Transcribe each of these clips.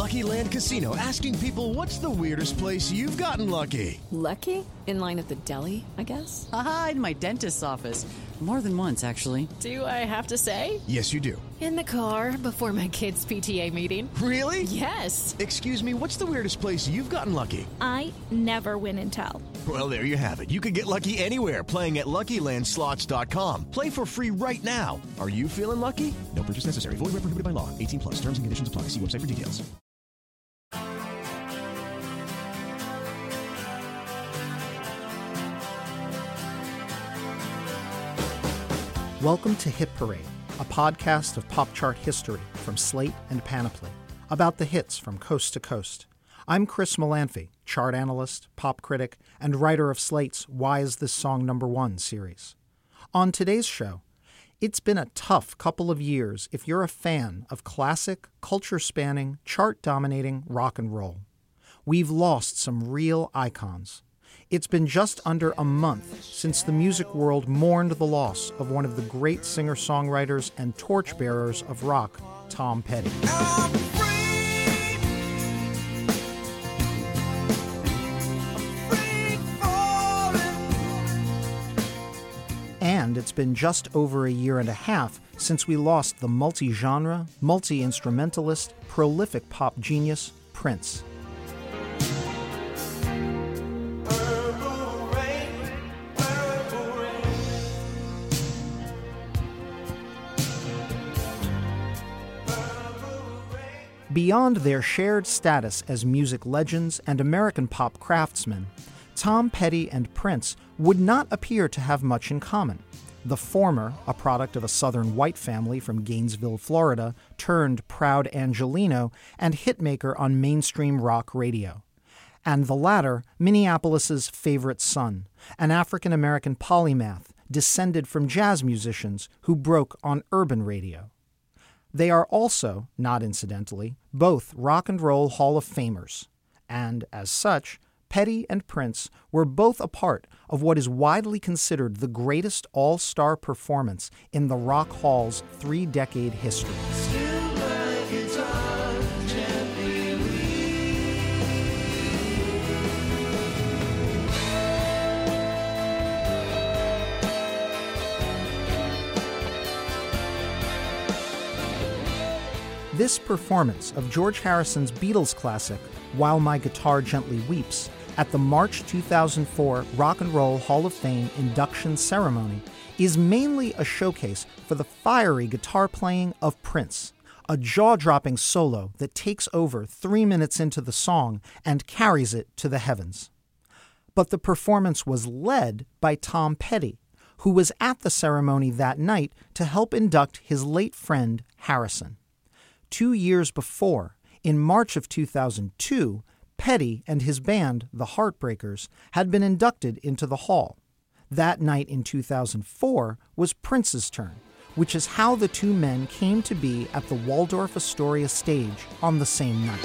Lucky Land Casino, asking people, what's the weirdest place you've gotten lucky? Lucky? In line at the deli, I guess? Aha, in my dentist's office. More than once, actually. Do I have to say? Yes, you do. In the car before my kids' PTA meeting. Really? Yes. Excuse me, what's the weirdest place you've gotten lucky? I never win and tell. Well, there you have it. You can get lucky anywhere, playing at LuckyLandSlots.com. Play for free right now. Are you feeling lucky? No purchase necessary. Void where prohibited by law. 18 plus. Terms and conditions apply. See website for details. Welcome to Hit Parade, a podcast of pop chart history from Slate and Panoply, about the hits from coast to coast. I'm Chris Molanphy, chart analyst, pop critic, and writer of Slate's Why Is This Song Number One series. On today's show, it's been a tough couple of years if you're a fan of classic, culture-spanning, chart-dominating rock and roll. We've lost some real icons. It's been just under a month since the music world mourned the loss of one of the great singer-songwriters and torchbearers of rock, Tom Petty. And it's been just over a year and a half since we lost the multi-genre, multi-instrumentalist, prolific pop genius, Prince. Beyond their shared status as music legends and American pop craftsmen, Tom Petty and Prince would not appear to have much in common. The former, a product of a Southern white family from Gainesville, Florida, turned proud Angelino and hitmaker on mainstream rock radio. And the latter, Minneapolis's favorite son, an African-American polymath descended from jazz musicians who broke on urban radio. They are also, not incidentally, both Rock and Roll Hall of Famers, and as such, Petty and Prince were both a part of what is widely considered the greatest all-star performance in the Rock Hall's three-decade history. This performance of George Harrison's Beatles classic, While My Guitar Gently Weeps, at the March 2004 Rock and Roll Hall of Fame induction ceremony is mainly a showcase for the fiery guitar playing of Prince, a jaw-dropping solo that takes over 3 minutes into the song and carries it to the heavens. But the performance was led by Tom Petty, who was at the ceremony that night to help induct his late friend Harrison. 2 years before, in March of 2002, Petty and his band, the Heartbreakers, had been inducted into the Hall. That night in 2004 was Prince's turn, which is how the two men came to be at the Waldorf Astoria stage on the same night.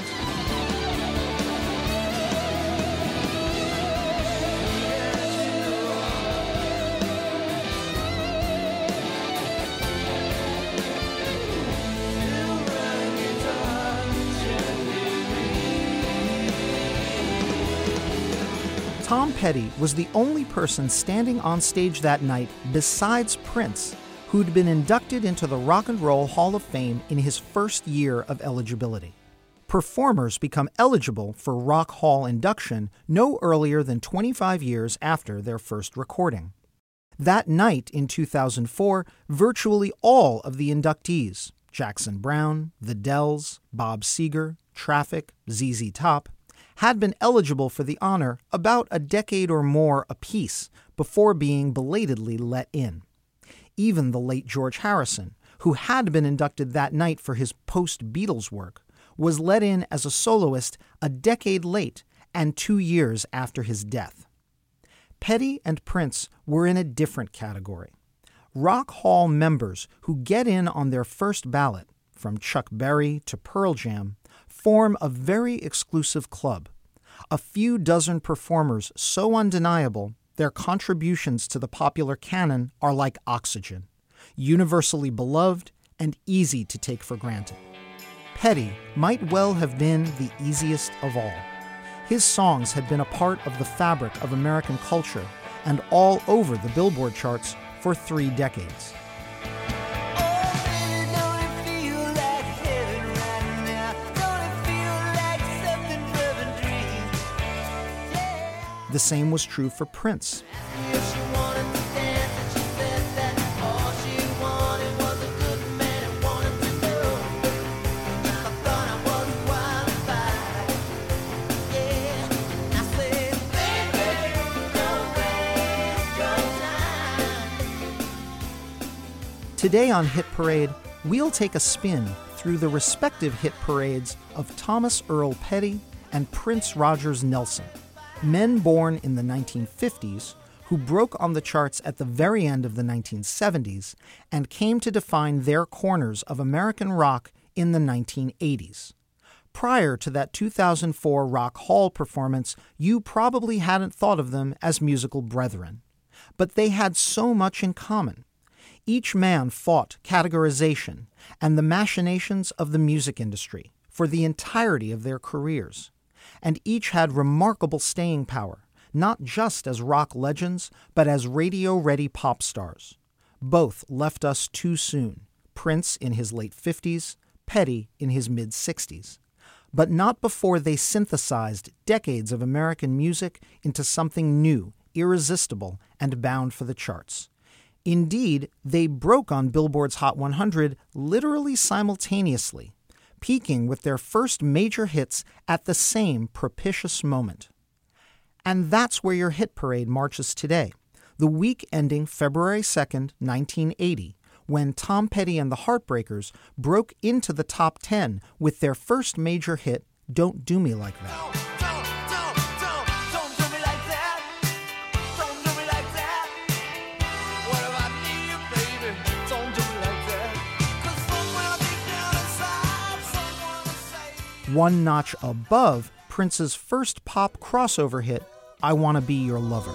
Tom Petty was the only person standing on stage that night besides Prince who'd been inducted into the Rock and Roll Hall of Fame in his first year of eligibility. Performers become eligible for Rock Hall induction no earlier than 25 years after their first recording. That night in 2004, virtually all of the inductees, Jackson Browne, The Dells, Bob Seger, Traffic, ZZ Top, had been eligible for the honor about a decade or more apiece before being belatedly let in. Even the late George Harrison, who had been inducted that night for his post-Beatles work, was let in as a soloist a decade late and 2 years after his death. Petty and Prince were in a different category. Rock Hall members who get in on their first ballot, from Chuck Berry to Pearl Jam, form a very exclusive club. A few dozen performers so undeniable, their contributions to the popular canon are like oxygen, universally beloved and easy to take for granted. Petty might well have been the easiest of all. His songs had been a part of the fabric of American culture and all over the Billboard charts for 3 decades. The same was true for Prince. Today on Hit Parade, we'll take a spin through the respective hit parades of Thomas Earl Petty and Prince Rogers Nelson, men born in the 1950s who broke on the charts at the very end of the 1970s and came to define their corners of American rock in the 1980s. Prior to that 2004 Rock Hall performance, you probably hadn't thought of them as musical brethren. But they had so much in common. Each man fought categorization and the machinations of the music industry for the entirety of their careers. And each had remarkable staying power, not just as rock legends, but as radio-ready pop stars. Both left us too soon, Prince in his late 50s, Petty in his mid-60s. But not before they synthesized decades of American music into something new, irresistible, and bound for the charts. Indeed, they broke on Billboard's Hot 100 literally simultaneously, peaking with their first major hits at the same propitious moment. And that's where your hit parade marches today, the week ending February 2nd, 1980, when Tom Petty and the Heartbreakers broke into the top 10 with their first major hit, Don't Do Me Like That. One notch above Prince's first pop crossover hit, I Wanna Be Your Lover.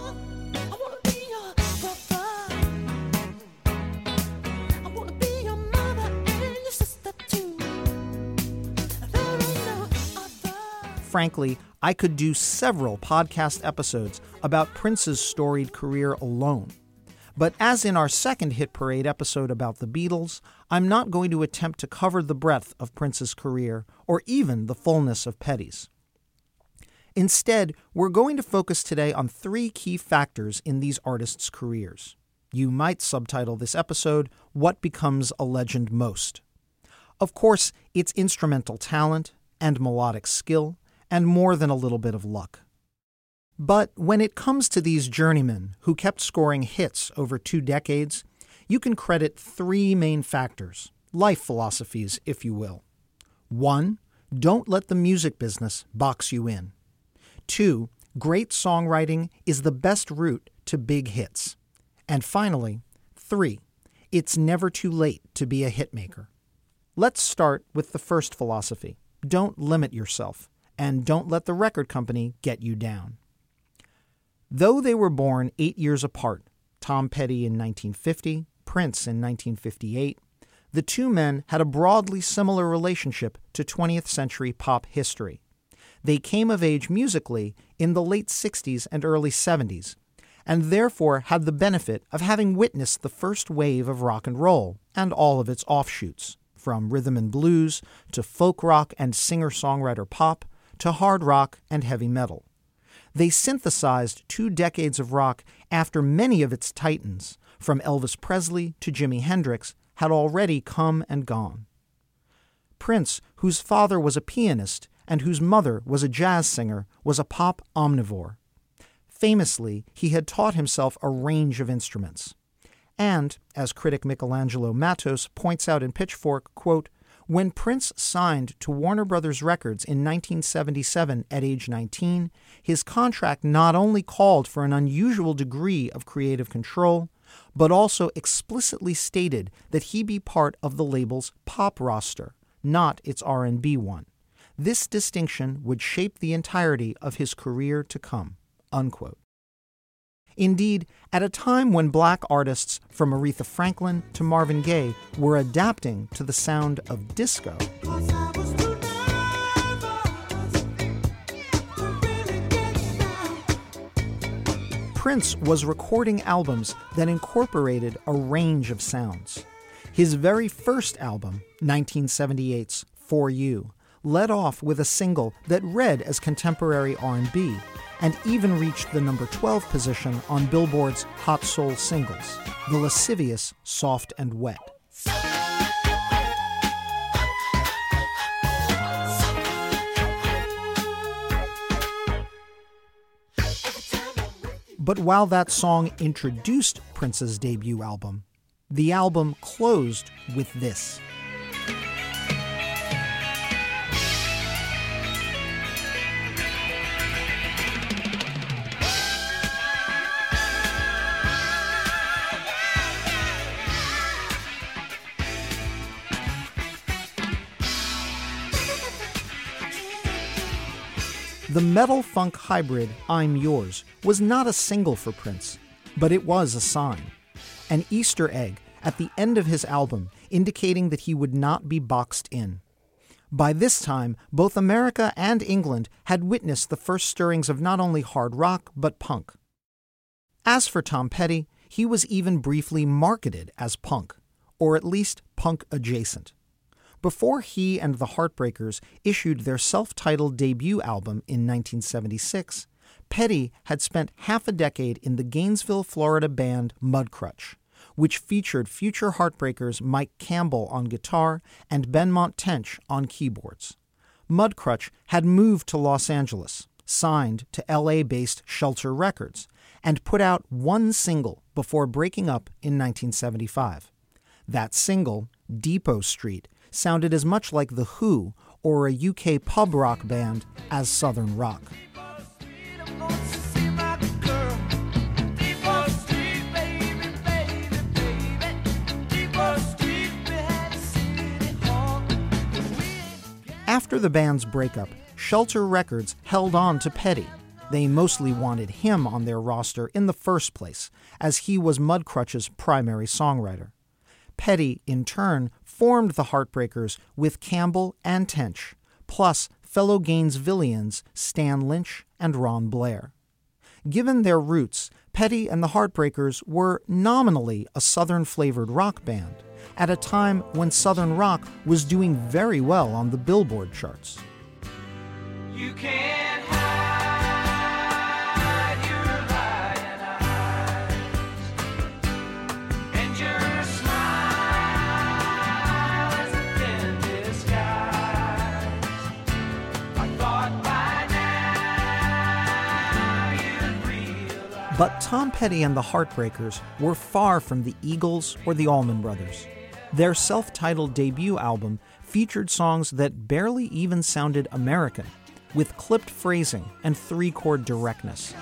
Frankly, I could do several podcast episodes about Prince's storied career alone. But as in our second Hit Parade episode about the Beatles, I'm not going to attempt to cover the breadth of Prince's career or even the fullness of Petty's. Instead, we're going to focus today on 3 key factors in these artists' careers. You might subtitle this episode, What Becomes a Legend Most? Of course, it's instrumental talent and melodic skill and more than a little bit of luck. But when it comes to these journeymen who kept scoring hits over 2 decades, you can credit 3 main factors, life philosophies, if you will. 1, don't let the music business box you in. 2, great songwriting is the best route to big hits. And finally, 3, it's never too late to be a hitmaker. Let's start with the first philosophy. Don't limit yourself, and don't let the record company get you down. Though they were born 8 years apart, Tom Petty in 1950, Prince in 1958, the 2 men had a broadly similar relationship to 20th century pop history. They came of age musically in the late 60s and early 70s, and therefore had the benefit of having witnessed the first wave of rock and roll and all of its offshoots, from rhythm and blues to folk rock and singer-songwriter pop to hard rock and heavy metal. They synthesized 2 decades of rock after many of its titans, from Elvis Presley to Jimi Hendrix, had already come and gone. Prince, whose father was a pianist and whose mother was a jazz singer, was a pop omnivore. Famously, he had taught himself a range of instruments. And, as critic Michelangelo Matos points out in Pitchfork, quote, when Prince signed to Warner Brothers Records in 1977 at age 19, his contract not only called for an unusual degree of creative control, but also explicitly stated that he be part of the label's pop roster, not its R&B one. This distinction would shape the entirety of his career to come, unquote. Indeed, at a time when black artists from Aretha Franklin to Marvin Gaye were adapting to the sound of disco, Prince was recording albums that incorporated a range of sounds. His very first album, 1978's For You, led off with a single that read as contemporary R&B and even reached the number 12 position on Billboard's Hot Soul Singles, the lascivious Soft and Wet. But while that song introduced Prince's debut album, the album closed with this. The metal-funk hybrid I'm Yours was not a single for Prince, but it was a sign, an Easter egg at the end of his album indicating that he would not be boxed in. By this time, both America and England had witnessed the first stirrings of not only hard rock, but punk. As for Tom Petty, he was even briefly marketed as punk, or at least punk adjacent. Before he and the Heartbreakers issued their self-titled debut album in 1976, Petty had spent half a decade in the Gainesville, Florida band Mudcrutch, which featured future Heartbreakers Mike Campbell on guitar and Benmont Tench on keyboards. Mudcrutch had moved to Los Angeles, signed to LA-based Shelter Records, and put out one single before breaking up in 1975. That single, Depot Street, sounded as much like The Who or a UK pub rock band as Southern rock. After the band's breakup, Shelter Records held on to Petty. They mostly wanted him on their roster in the first place, as he was Mudcrutch's primary songwriter. Petty, in turn, formed the Heartbreakers with Campbell and Tench, plus fellow Gainesvillians Stan Lynch and Ron Blair. Given their roots, Petty and the Heartbreakers were nominally a Southern-flavored rock band, at a time when Southern rock was doing very well on the Billboard charts. You can't hide your lying eyes, and your smile is a thin disguise. I thought by now you'd realize. But Tom Petty and the Heartbreakers were far from the Eagles or the Allman Brothers. Their self-titled debut album featured songs that barely even sounded American, with clipped phrasing and three-chord directness.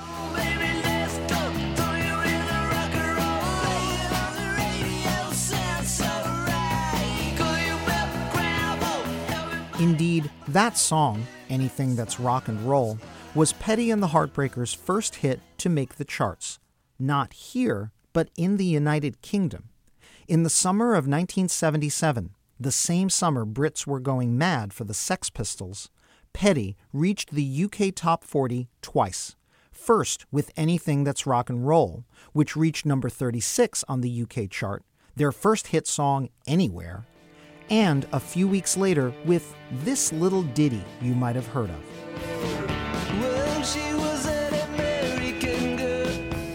Indeed, that song, Anything That's Rock and Roll, was Petty and the Heartbreakers' first hit to make the charts. Not here, but in the United Kingdom. In the summer of 1977, the same summer Brits were going mad for the Sex Pistols, Petty reached the UK Top 40 twice. First with Anything That's Rock and Roll, which reached number 36 on the UK chart, their first hit song Anywhere, and a few weeks later with this little ditty you might have heard of. Well, she was an American girl,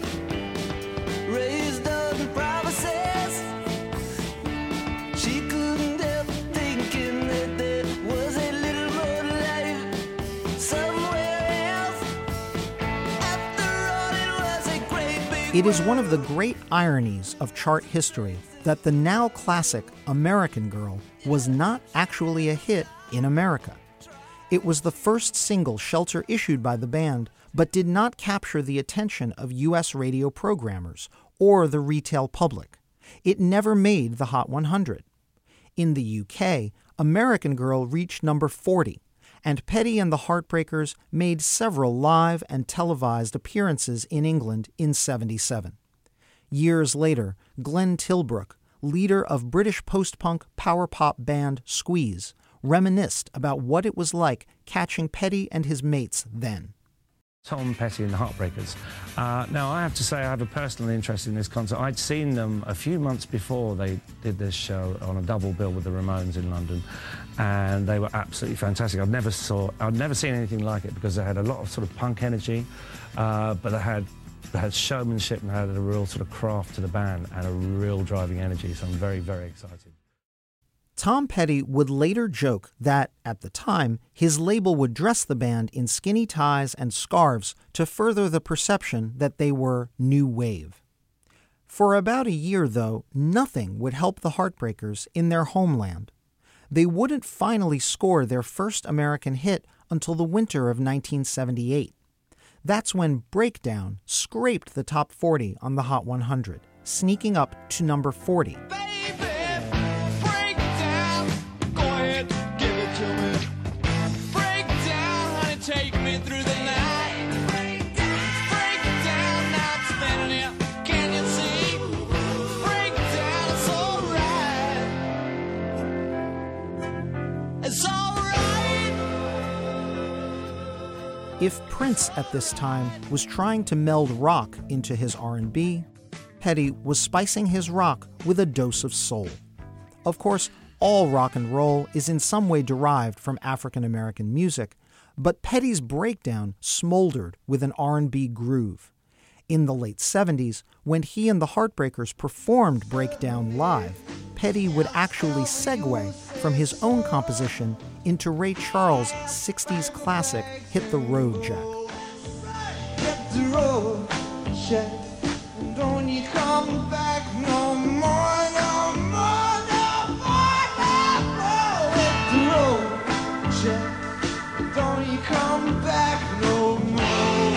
raised on promises. She couldn't help thinking that there was a little more life somewhere else. After all, it was a great big It is one of the great ironies of chart history that the now classic American Girl was not actually a hit in America. It was the first single Shelter issued by the band, but did not capture the attention of U.S. radio programmers or the retail public. It never made the Hot 100. In the UK, American Girl reached number 40, and Petty and the Heartbreakers made several live and televised appearances in England in '77. Years later, Glenn Tilbrook, leader of British post-punk power pop band Squeeze, reminisced about what it was like catching Petty and his mates then. Tom Petty and the Heartbreakers. Now, I have to say I have a personal interest in this concert. I'd seen them a few months before they did this show on a double bill with the Ramones in London, and they were absolutely fantastic. I'd never seen anything like it because they had a lot of sort of punk energy, but they had showmanship and had a real sort of craft to the band and a real driving energy, so I'm very, very excited. Tom Petty would later joke that, at the time, his label would dress the band in skinny ties and scarves to further the perception that they were new wave. For about a year, though, nothing would help the Heartbreakers in their homeland. They wouldn't finally score their first American hit until the winter of 1978. That's when Breakdown scraped the top 40 on the Hot 100, sneaking up to number 40. Take me through the night. Break down, not spinning it. Can you see? Break down, it's alright. It's alright. If Prince at this time was trying to meld rock into his R&B, Petty was spicing his rock with a dose of soul. Of course, all rock and roll is in some way derived from African American music, but Petty's Breakdown smoldered with an R&B groove. In the late 70s, when he and the Heartbreakers performed Breakdown live, Petty would actually segue from his own composition into Ray Charles' 60s classic Hit the Road Jack. Hit the road, Jack. Don't you come back no more, no more, no more, no more. Hit the road, Jack. Don't you come back no more.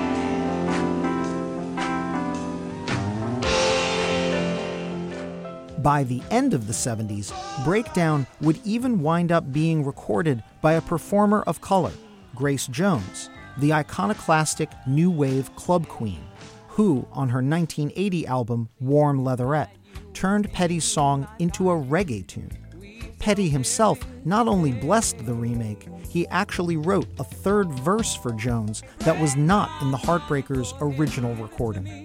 By the end of the 70s, Breakdown would even wind up being recorded by a performer of color, Grace Jones, the iconoclastic new wave club queen, who, on her 1980 album Warm Leatherette, turned Petty's song into a reggae tune. Petty himself not only blessed the remake, he actually wrote a third verse for Jones that was not in the Heartbreakers' original recording.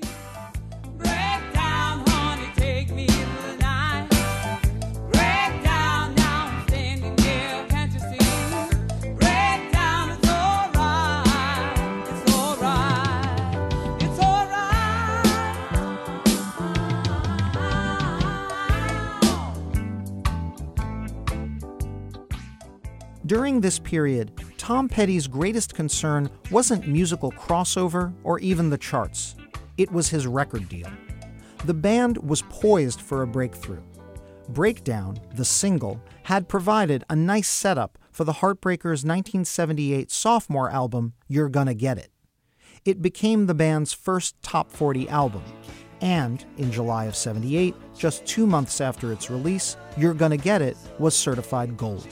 During this period, Tom Petty's greatest concern wasn't musical crossover or even the charts. It was his record deal. The band was poised for a breakthrough. Breakdown, the single, had provided a nice setup for the Heartbreakers' 1978 sophomore album, You're Gonna Get It. It became the band's first top 40 album. And in July of '78, just 2 months after its release, You're Gonna Get It was certified gold.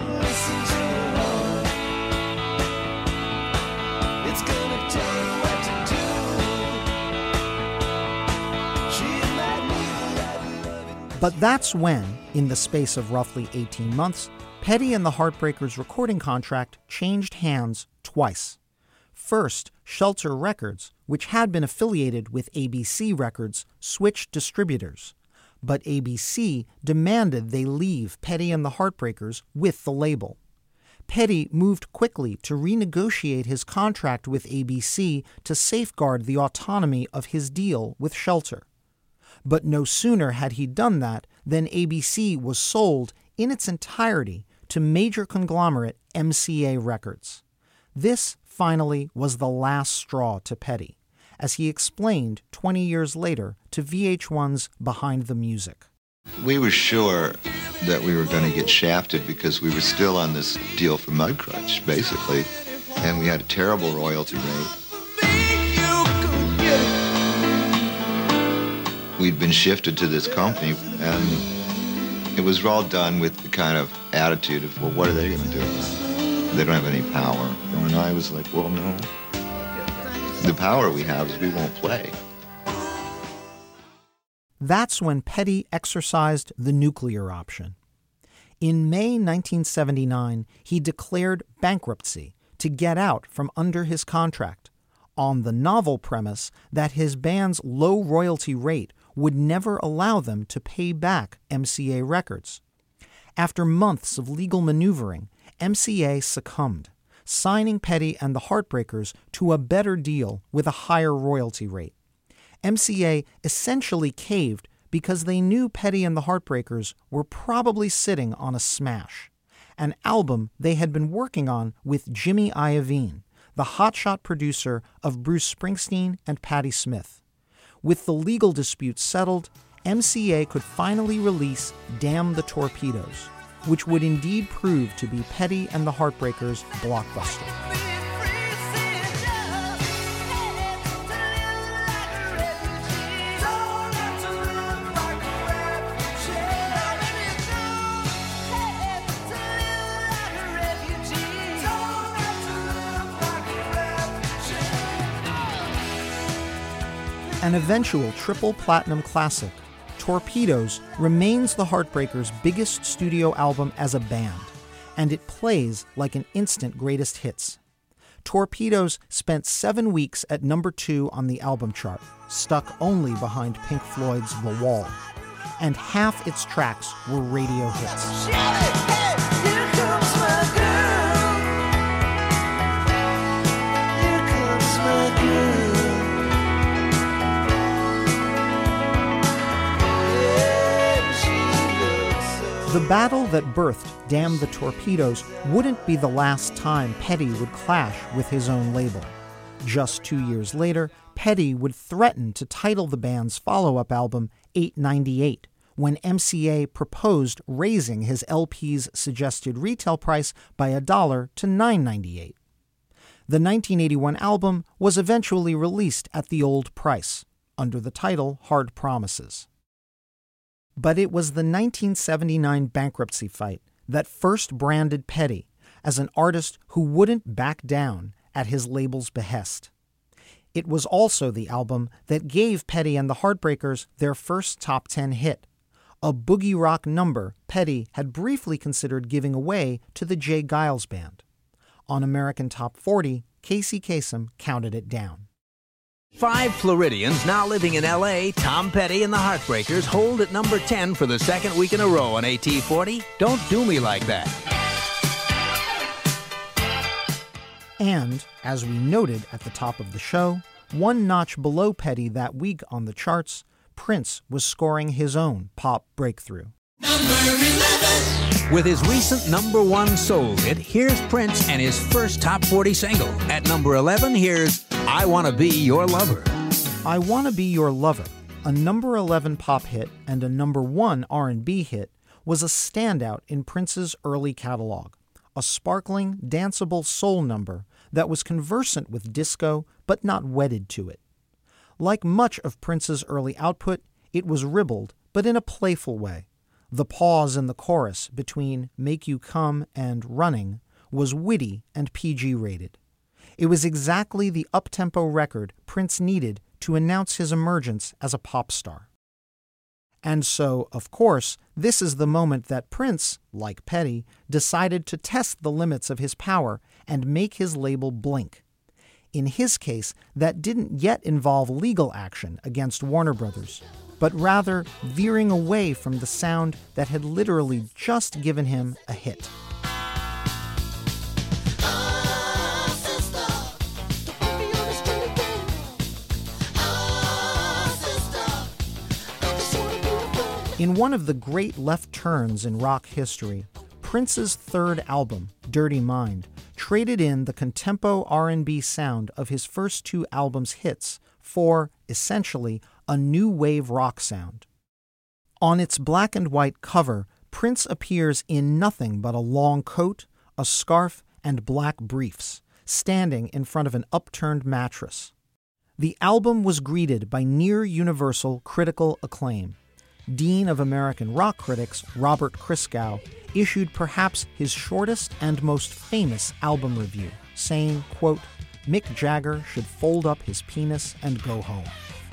But that's when, in the space of roughly 18 months, Petty and the Heartbreakers' recording contract changed hands twice. First, Shelter Records, which had been affiliated with ABC Records, switched distributors. But ABC demanded they leave Petty and the Heartbreakers with the label. Petty moved quickly to renegotiate his contract with ABC to safeguard the autonomy of his deal with Shelter. But no sooner had he done that than ABC was sold in its entirety to major conglomerate MCA Records. This, finally, was the last straw to Petty, as he explained 20 years later to VH1's Behind the Music. We were sure that we were going to get shafted because we were still on this deal for Mudcrutch, basically, and we had a terrible royalty rate. We'd been shifted to this company, and it was all done with the kind of attitude of, well, what are they going to do? they don't have any power. And I was like, well, no. The power we have is we won't play. That's when Petty exercised the nuclear option. In May 1979, he declared bankruptcy to get out from under his contract, on the novel premise that his band's low royalty rate would never allow them to pay back MCA Records. After months of legal maneuvering, MCA succumbed, signing Petty and the Heartbreakers to a better deal with a higher royalty rate. MCA essentially caved because they knew Petty and the Heartbreakers were probably sitting on a smash, an album they had been working on with Jimmy Iovine, the hotshot producer of Bruce Springsteen and Patti Smith. With the legal dispute settled, MCA could finally release Damn the Torpedoes, which would indeed prove to be Petty and the Heartbreakers' blockbuster. An eventual triple platinum classic, Torpedoes remains the Heartbreakers' biggest studio album as a band, and it plays like an instant greatest hits. Torpedoes spent 7 weeks at number 2 on the album chart, stuck only behind Pink Floyd's The Wall, and half its tracks were radio hits. The battle that birthed Damn the Torpedoes wouldn't be the last time Petty would clash with his own label. Just 2 years later, Petty would threaten to title the band's follow-up album 898, when MCA proposed raising his LP's suggested retail price by $1 to $9.98. The 1981 album was eventually released at the old price, under the title Hard Promises. But it was the 1979 bankruptcy fight that first branded Petty as an artist who wouldn't back down at his label's behest. It was also the album that gave Petty and the Heartbreakers their first top 10 hit, a boogie rock number Petty had briefly considered giving away to the Jay Giles Band. On American Top 40, Casey Kasem counted it down. 5 Floridians now living in L.A., Tom Petty and the Heartbreakers hold at number 10 for the second week in a row on AT40. Don't Do Me Like That. And, as we noted at the top of the show, one notch below Petty that week on the charts, Prince was scoring his own pop breakthrough. Number 11. With his recent number 1 soul hit, here's Prince and his first top 40 single. At number 11, here's I Wanna Be Your Lover. I Wanna Be Your Lover, a number 11 pop hit and a number 1 R&B hit, was a standout in Prince's early catalog, a sparkling, danceable soul number that was conversant with disco but not wedded to it. Like much of Prince's early output, it was ribald, but in a playful way. The pause in the chorus between Make You Come and Running was witty and PG-rated. It was exactly the up-tempo record Prince needed to announce his emergence as a pop star. And so, of course, this is the moment that Prince, like Petty, decided to test the limits of his power and make his label blink. In his case, that didn't yet involve legal action against Warner Brothers, but rather veering away from the sound that had literally just given him a hit. In one of the great left turns in rock history, Prince's third album, Dirty Mind, traded in the contempo R&B sound of his first 2 albums' hits for, essentially, a new wave rock sound. On its black and white cover, Prince appears in nothing but a long coat, a scarf, and black briefs, standing in front of an upturned mattress. The album was greeted by near-universal critical acclaim. Dean of American Rock Critics Robert Christgau issued perhaps his shortest and most famous album review, saying, quote, "Mick Jagger should fold up his penis and go home."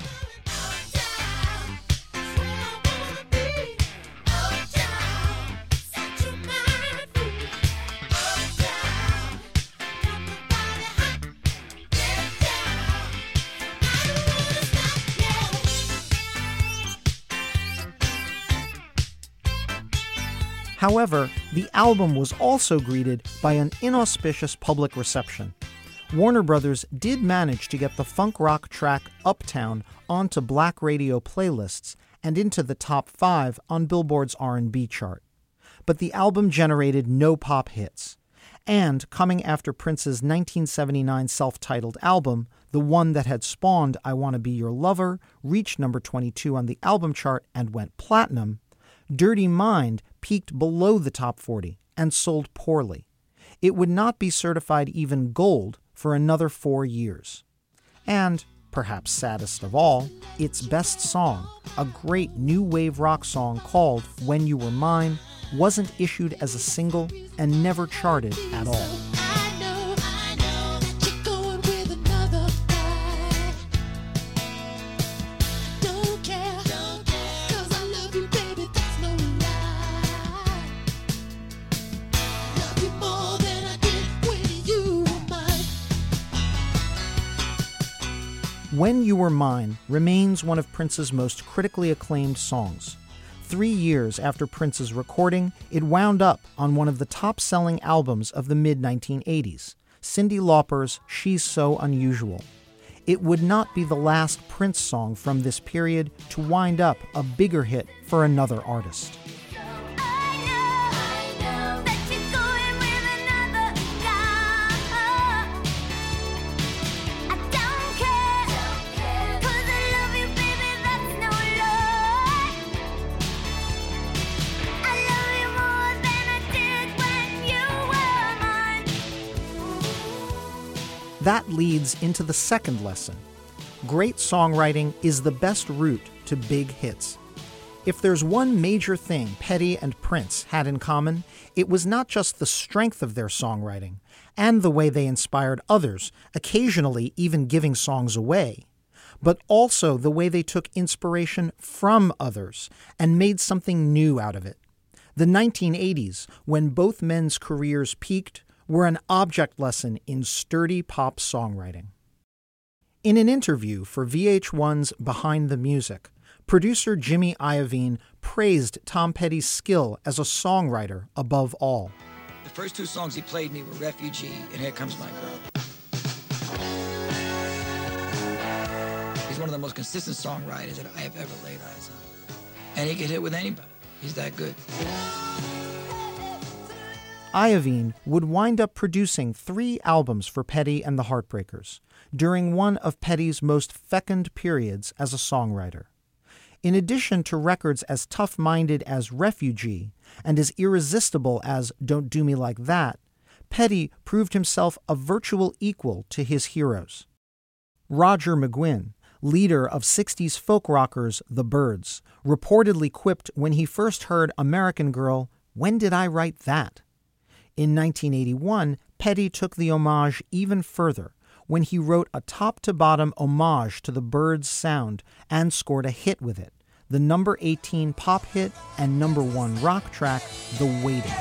However, the album was also greeted by an inauspicious public reception. Warner Brothers did manage to get the funk rock track Uptown onto black radio playlists and into the top 5 on Billboard's R&B chart. But the album generated no pop hits. And coming after Prince's 1979 self-titled album, the one that had spawned I Wanna Be Your Lover, reached number 22 on the album chart and went platinum, Dirty Mind peaked below the top 40 and sold poorly. It would not be certified even gold for another 4 years. And, perhaps saddest of all, its best song, a great new wave rock song called When You Were Mine, wasn't issued as a single and never charted at all. When You Were Mine remains one of Prince's most critically acclaimed songs. 3 years after Prince's recording, it wound up on one of the top-selling albums of the mid-1980s, Cyndi Lauper's She's So Unusual. It would not be the last Prince song from this period to wind up a bigger hit for another artist. That leads into the second lesson. Great songwriting is the best route to big hits. If there's one major thing Petty and Prince had in common, it was not just the strength of their songwriting and the way they inspired others, occasionally even giving songs away, but also the way they took inspiration from others and made something new out of it. The 1980s, when both men's careers peaked, were an object lesson in sturdy pop songwriting. In an interview for VH1's Behind the Music, producer Jimmy Iovine praised Tom Petty's skill as a songwriter above all. The first 2 songs he played me were Refugee and Here Comes My Girl. He's one of the most consistent songwriters that I have ever laid eyes on. And he can hit with anybody. He's that good. Iovine would wind up producing 3 albums for Petty and the Heartbreakers during one of Petty's most fecund periods as a songwriter. In addition to records as tough-minded as Refugee and as irresistible as Don't Do Me Like That, Petty proved himself a virtual equal to his heroes. Roger McGuinn, leader of 60s folk rockers The Byrds, reportedly quipped when he first heard American Girl, "When did I write that?" In 1981, Petty took the homage even further when he wrote a top-to-bottom homage to the Byrds' sound and scored a hit with it, the number 18 pop hit and number 1 rock track, The Waiting.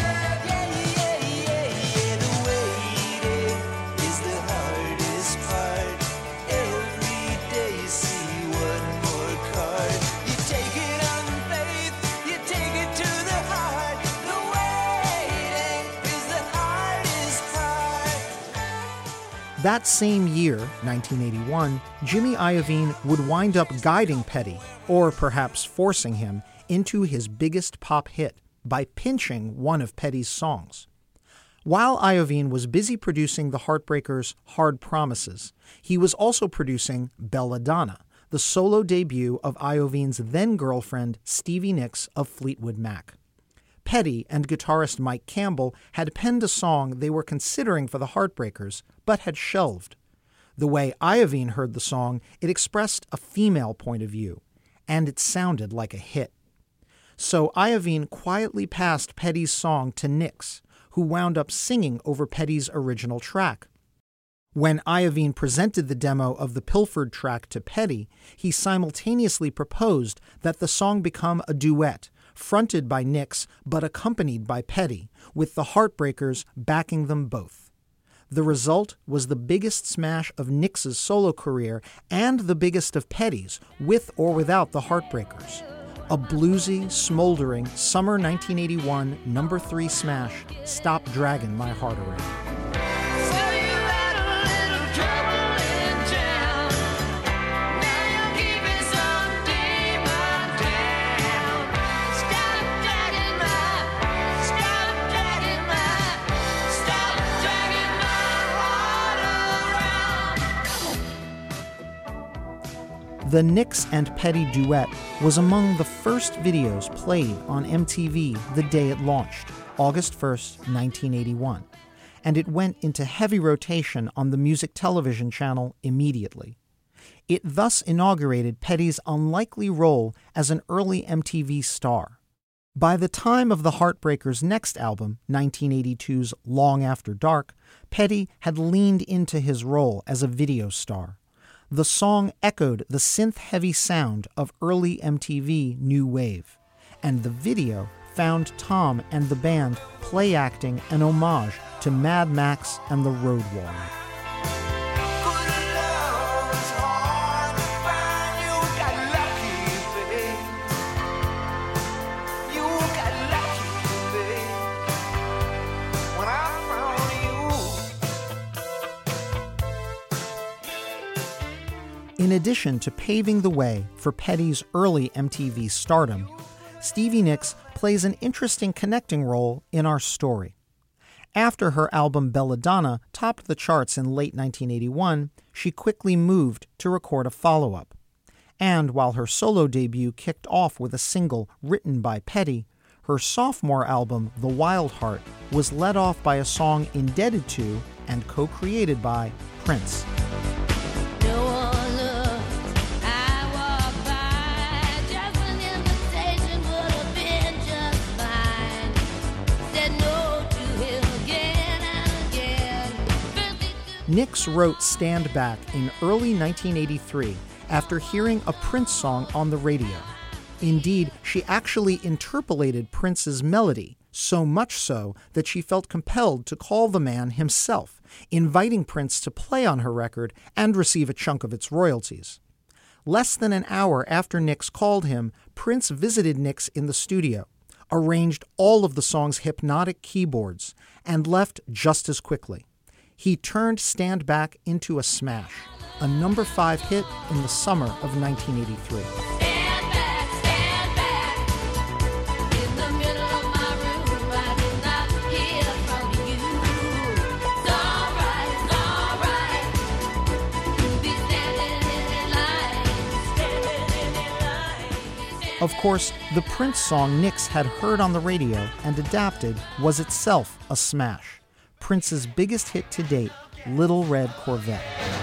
That same year, 1981, Jimmy Iovine would wind up guiding Petty, or perhaps forcing him, into his biggest pop hit by pinching one of Petty's songs. While Iovine was busy producing the Heartbreakers' Hard Promises, he was also producing Belladonna, the solo debut of Iovine's then-girlfriend Stevie Nicks of Fleetwood Mac. Petty and guitarist Mike Campbell had penned a song they were considering for the Heartbreakers, but had shelved. The way Iovine heard the song, it expressed a female point of view, and it sounded like a hit. So Iovine quietly passed Petty's song to Nix, who wound up singing over Petty's original track. When Iovine presented the demo of the pilfered track to Petty, he simultaneously proposed that the song become a duet, fronted by Nix but accompanied by Petty, with the Heartbreakers backing them both. The result was the biggest smash of Nix's solo career and the biggest of Petty's, with or without the Heartbreakers. A bluesy, smoldering summer 1981 number 3 smash, Stop Draggin' My Heart Around. The Nix and Petty duet was among the first videos played on MTV the day it launched, August 1st, 1981, and it went into heavy rotation on the music television channel immediately. It thus inaugurated Petty's unlikely role as an early MTV star. By the time of the Heartbreakers' next album, 1982's Long After Dark, Petty had leaned into his role as a video star. The song echoed the synth-heavy sound of early MTV new wave, and the video found Tom and the band play-acting an homage to Mad Max and the Road Warrior. In addition to paving the way for Petty's early MTV stardom, Stevie Nicks plays an interesting connecting role in our story. After her album Belladonna topped the charts in late 1981, she quickly moved to record a follow-up. And while her solo debut kicked off with a single written by Petty, her sophomore album, The Wild Heart, was led off by a song indebted to and co-created by Prince. Nicks wrote Stand Back in early 1983 after hearing a Prince song on the radio. Indeed, she actually interpolated Prince's melody, so much so that she felt compelled to call the man himself, inviting Prince to play on her record and receive a chunk of its royalties. Less than an hour after Nicks called him, Prince visited Nicks in the studio, arranged all of the song's hypnotic keyboards, and left just as quickly. He turned Stand Back into a smash, a number 5 hit in the summer of 1983. Of course, the Prince song Nicks had heard on the radio and adapted was itself a smash. Prince's biggest hit to date, Little Red Corvette.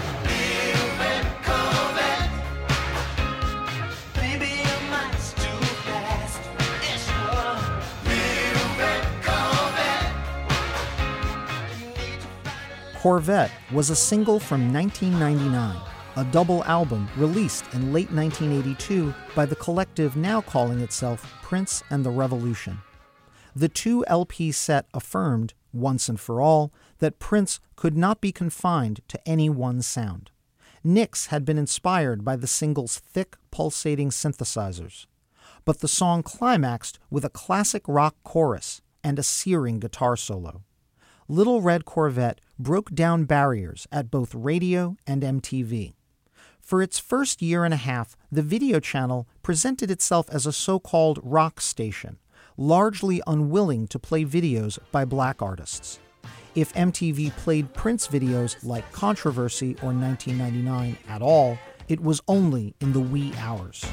Corvette was a single from 1999, a double album released in late 1982 by the collective now calling itself Prince and the Revolution. The 2 LP set affirmed, once and for all, that Prince could not be confined to any one sound. Nicks had been inspired by the single's thick, pulsating synthesizers. But the song climaxed with a classic rock chorus and a searing guitar solo. Little Red Corvette broke down barriers at both radio and MTV. For its first year and a half, the video channel presented itself as a so-called rock station, largely unwilling to play videos by black artists. If MTV played Prince videos like Controversy or 1999 at all, it was only in the wee hours.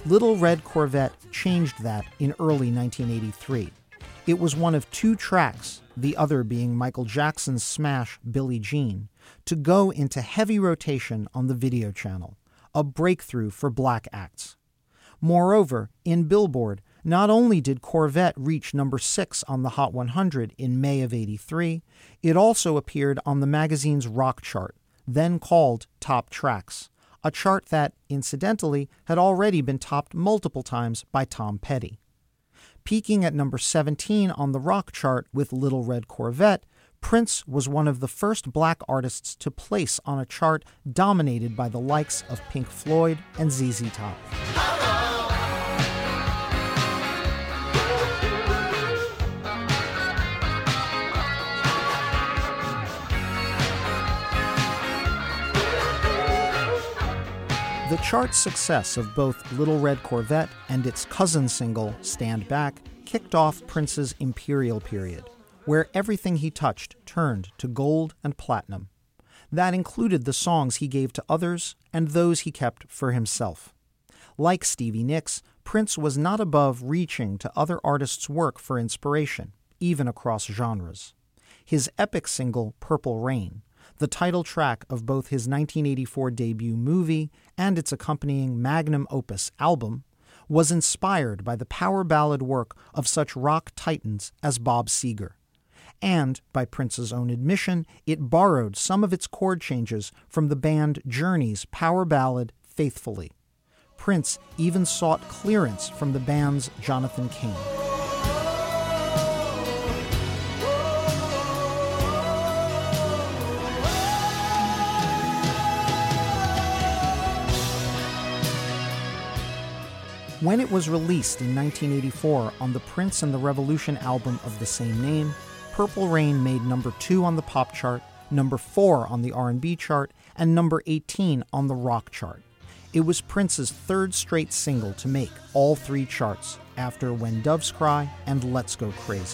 Little Red Corvette changed that in early 1983. It was one of two tracks, the other being Michael Jackson's smash Billie Jean, to go into heavy rotation on the video channel, a breakthrough for black acts. Moreover, in Billboard, not only did Corvette reach number 6 on the Hot 100 in May of '83, it also appeared on the magazine's rock chart, then called Top Tracks, a chart that, incidentally, had already been topped multiple times by Tom Petty. Peaking at number 17 on the rock chart with Little Red Corvette, Prince was one of the first black artists to place on a chart dominated by the likes of Pink Floyd and ZZ Top. The chart success of both Little Red Corvette and its cousin single, Stand Back, kicked off Prince's imperial period, where everything he touched turned to gold and platinum. That included the songs he gave to others and those he kept for himself. Like Stevie Nicks, Prince was not above reaching to other artists' work for inspiration, even across genres. His epic single, Purple Rain, the title track of both his 1984 debut movie and its accompanying magnum opus album, was inspired by the power ballad work of such rock titans as Bob Seger. And, by Prince's own admission, it borrowed some of its chord changes from the band Journey's power ballad Faithfully. Prince even sought clearance from the band's Jonathan Cain. When it was released in 1984 on the Prince and the Revolution album of the same name, Purple Rain made number 2 on the pop chart, number 4 on the R&B chart, and number 18 on the rock chart. It was Prince's third straight single to make all 3 charts, after When Doves Cry and Let's Go Crazy.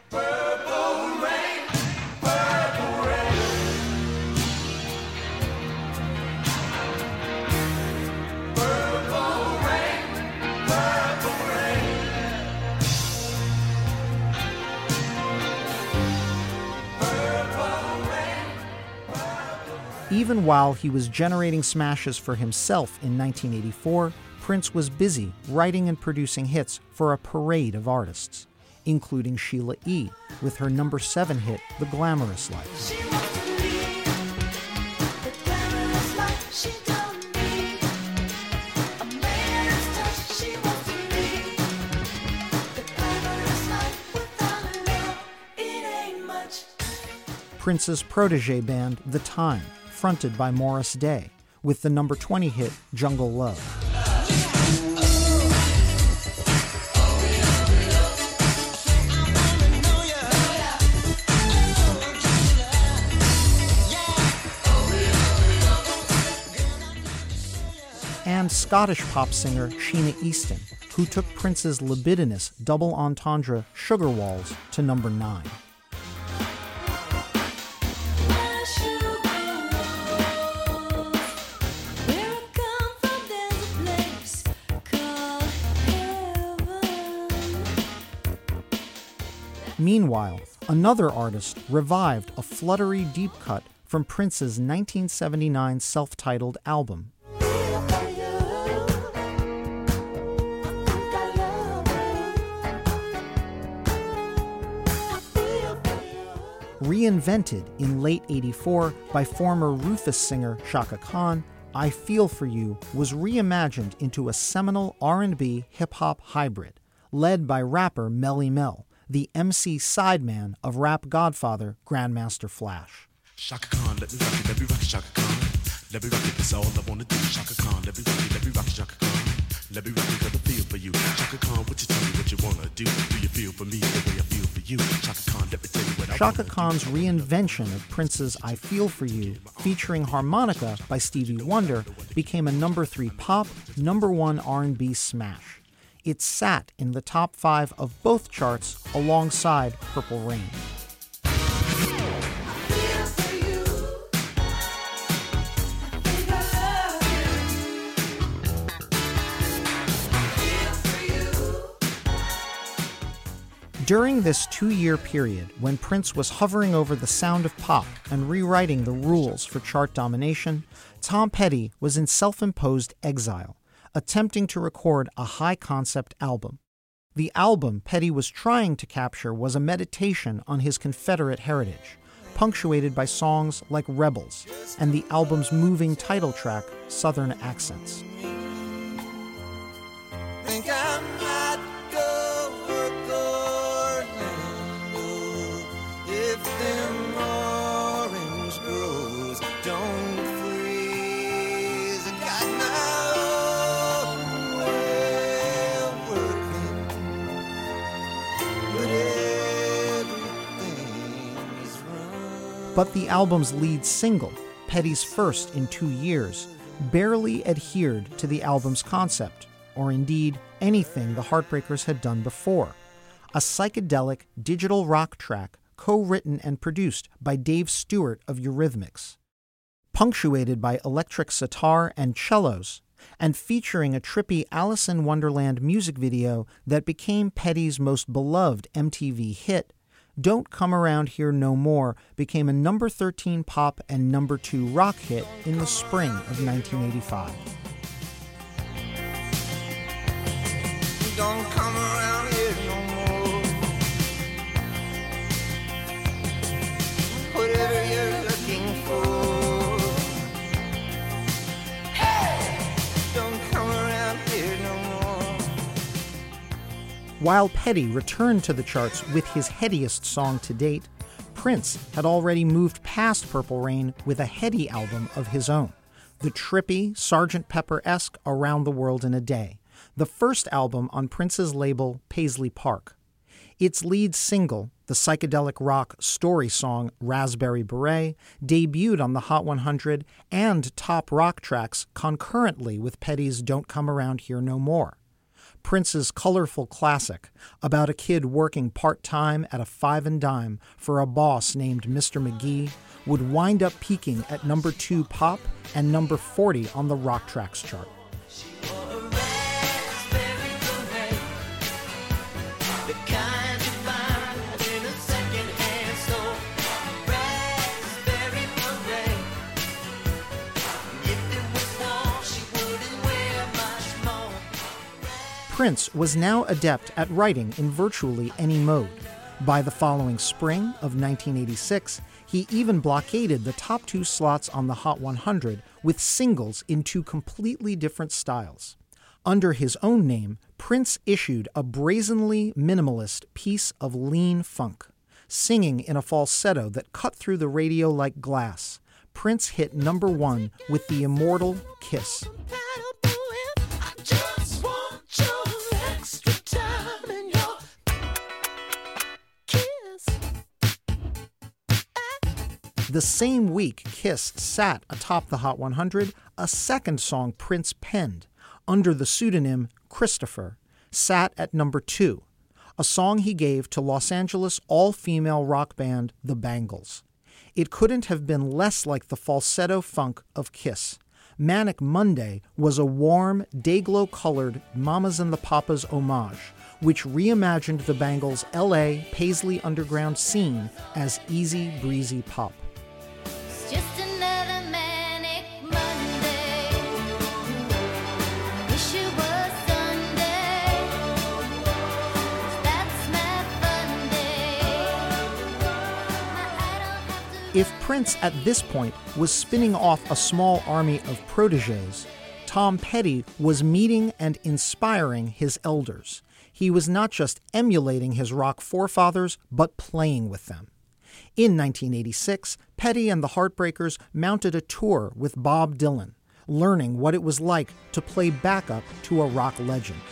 Even while he was generating smashes for himself in 1984, Prince was busy writing and producing hits for a parade of artists, including Sheila E. with her number 7 hit, The Glamorous Life. Prince's protege band, The Time, fronted by Morris Day, with the number 20 hit Jungle Love. And Scottish pop singer Sheena Easton, who took Prince's libidinous double entendre Sugar Walls to number 9. Meanwhile, another artist revived a fluttery deep cut from Prince's 1979 self-titled album. Reinvented in late '84 by former Rufus singer Chaka Khan, I Feel For You was reimagined into a seminal R&B hip-hop hybrid, led by rapper Melly Mel, the MC sideman of rap godfather Grandmaster Flash. Chaka Khan, let me rock it, Chaka Khan. Let me rock it, that's all I wanna do. Chaka Khan, let me rock it, Chaka Khan. Let me rock it, cause I feel for you. Chaka Khan, what you tell me what you wanna do? Do you feel for me the way I feel for you? Chaka Khan, let me tell you what I Chaka Khan's reinvention of Prince's I Feel For You, featuring harmonica by Stevie Wonder, became a number 3 pop, number 1 R&B smash. It sat in the top 5 of both charts alongside Purple Rain. During this 2-year period, when Prince was hovering over the sound of pop and rewriting the rules for chart domination, Tom Petty was in self-imposed exile, attempting to record a high-concept album. The album Petty was trying to capture was a meditation on his Confederate heritage, punctuated by songs like Rebels and the album's moving title track, Southern Accents. Think I might go work Orlando if them orange groves don't freeze. I got my own way of working, but everything's wrong. But the album's lead single, Petty's first in 2 years, barely adhered to the album's concept, or indeed anything the Heartbreakers had done before. A psychedelic digital rock track co-written and produced by Dave Stewart of Eurythmics. Punctuated by electric sitar and cellos, and featuring a trippy Alice in Wonderland music video that became Petty's most beloved MTV hit, Don't Come Around Here No More became a number 13 pop and number 2 rock hit in the spring of 1985. Don't come around here no more. Whatever you're looking for. Hey! Don't come around here no more. While Petty returned to the charts with his headiest song to date, Prince had already moved past Purple Rain with a heady album of his own, the trippy, Sgt. Pepper-esque Around the World in a Day, the first album on Prince's label Paisley Park. Its lead single, the psychedelic rock story song Raspberry Beret, debuted on the Hot 100 and top rock tracks concurrently with Petty's Don't Come Around Here No More. Prince's colorful classic about a kid working part-time at a five and dime for a boss named Mr. McGee would wind up peaking at number 2 pop and number 40 on the Rock Tracks chart. Prince was now adept at writing in virtually any mode. By the following spring of 1986, he even blockaded the top 2 slots on the Hot 100 with singles in 2 completely different styles. Under his own name, Prince issued a brazenly minimalist piece of lean funk. Singing in a falsetto that cut through the radio like glass, Prince hit number 1 with the immortal Kiss. The same week Kiss sat atop the Hot 100, a second song Prince penned, under the pseudonym Christopher, sat at number 2, a song he gave to Los Angeles all-female rock band The Bangles. It couldn't have been less like the falsetto funk of Kiss. Manic Monday was a warm, day-glow-colored Mamas and the Papas homage, which reimagined the Bangles' L.A. Paisley underground scene as easy, breezy pop. Just another manic Monday. Wish it was Sunday. That's my fun day. If Prince at this point was spinning off a small army of protégés, Tom Petty was meeting and inspiring his elders. He was not just emulating his rock forefathers, but playing with them. In 1986, Petty and the Heartbreakers mounted a tour with Bob Dylan, learning what it was like to play backup to a rock legend.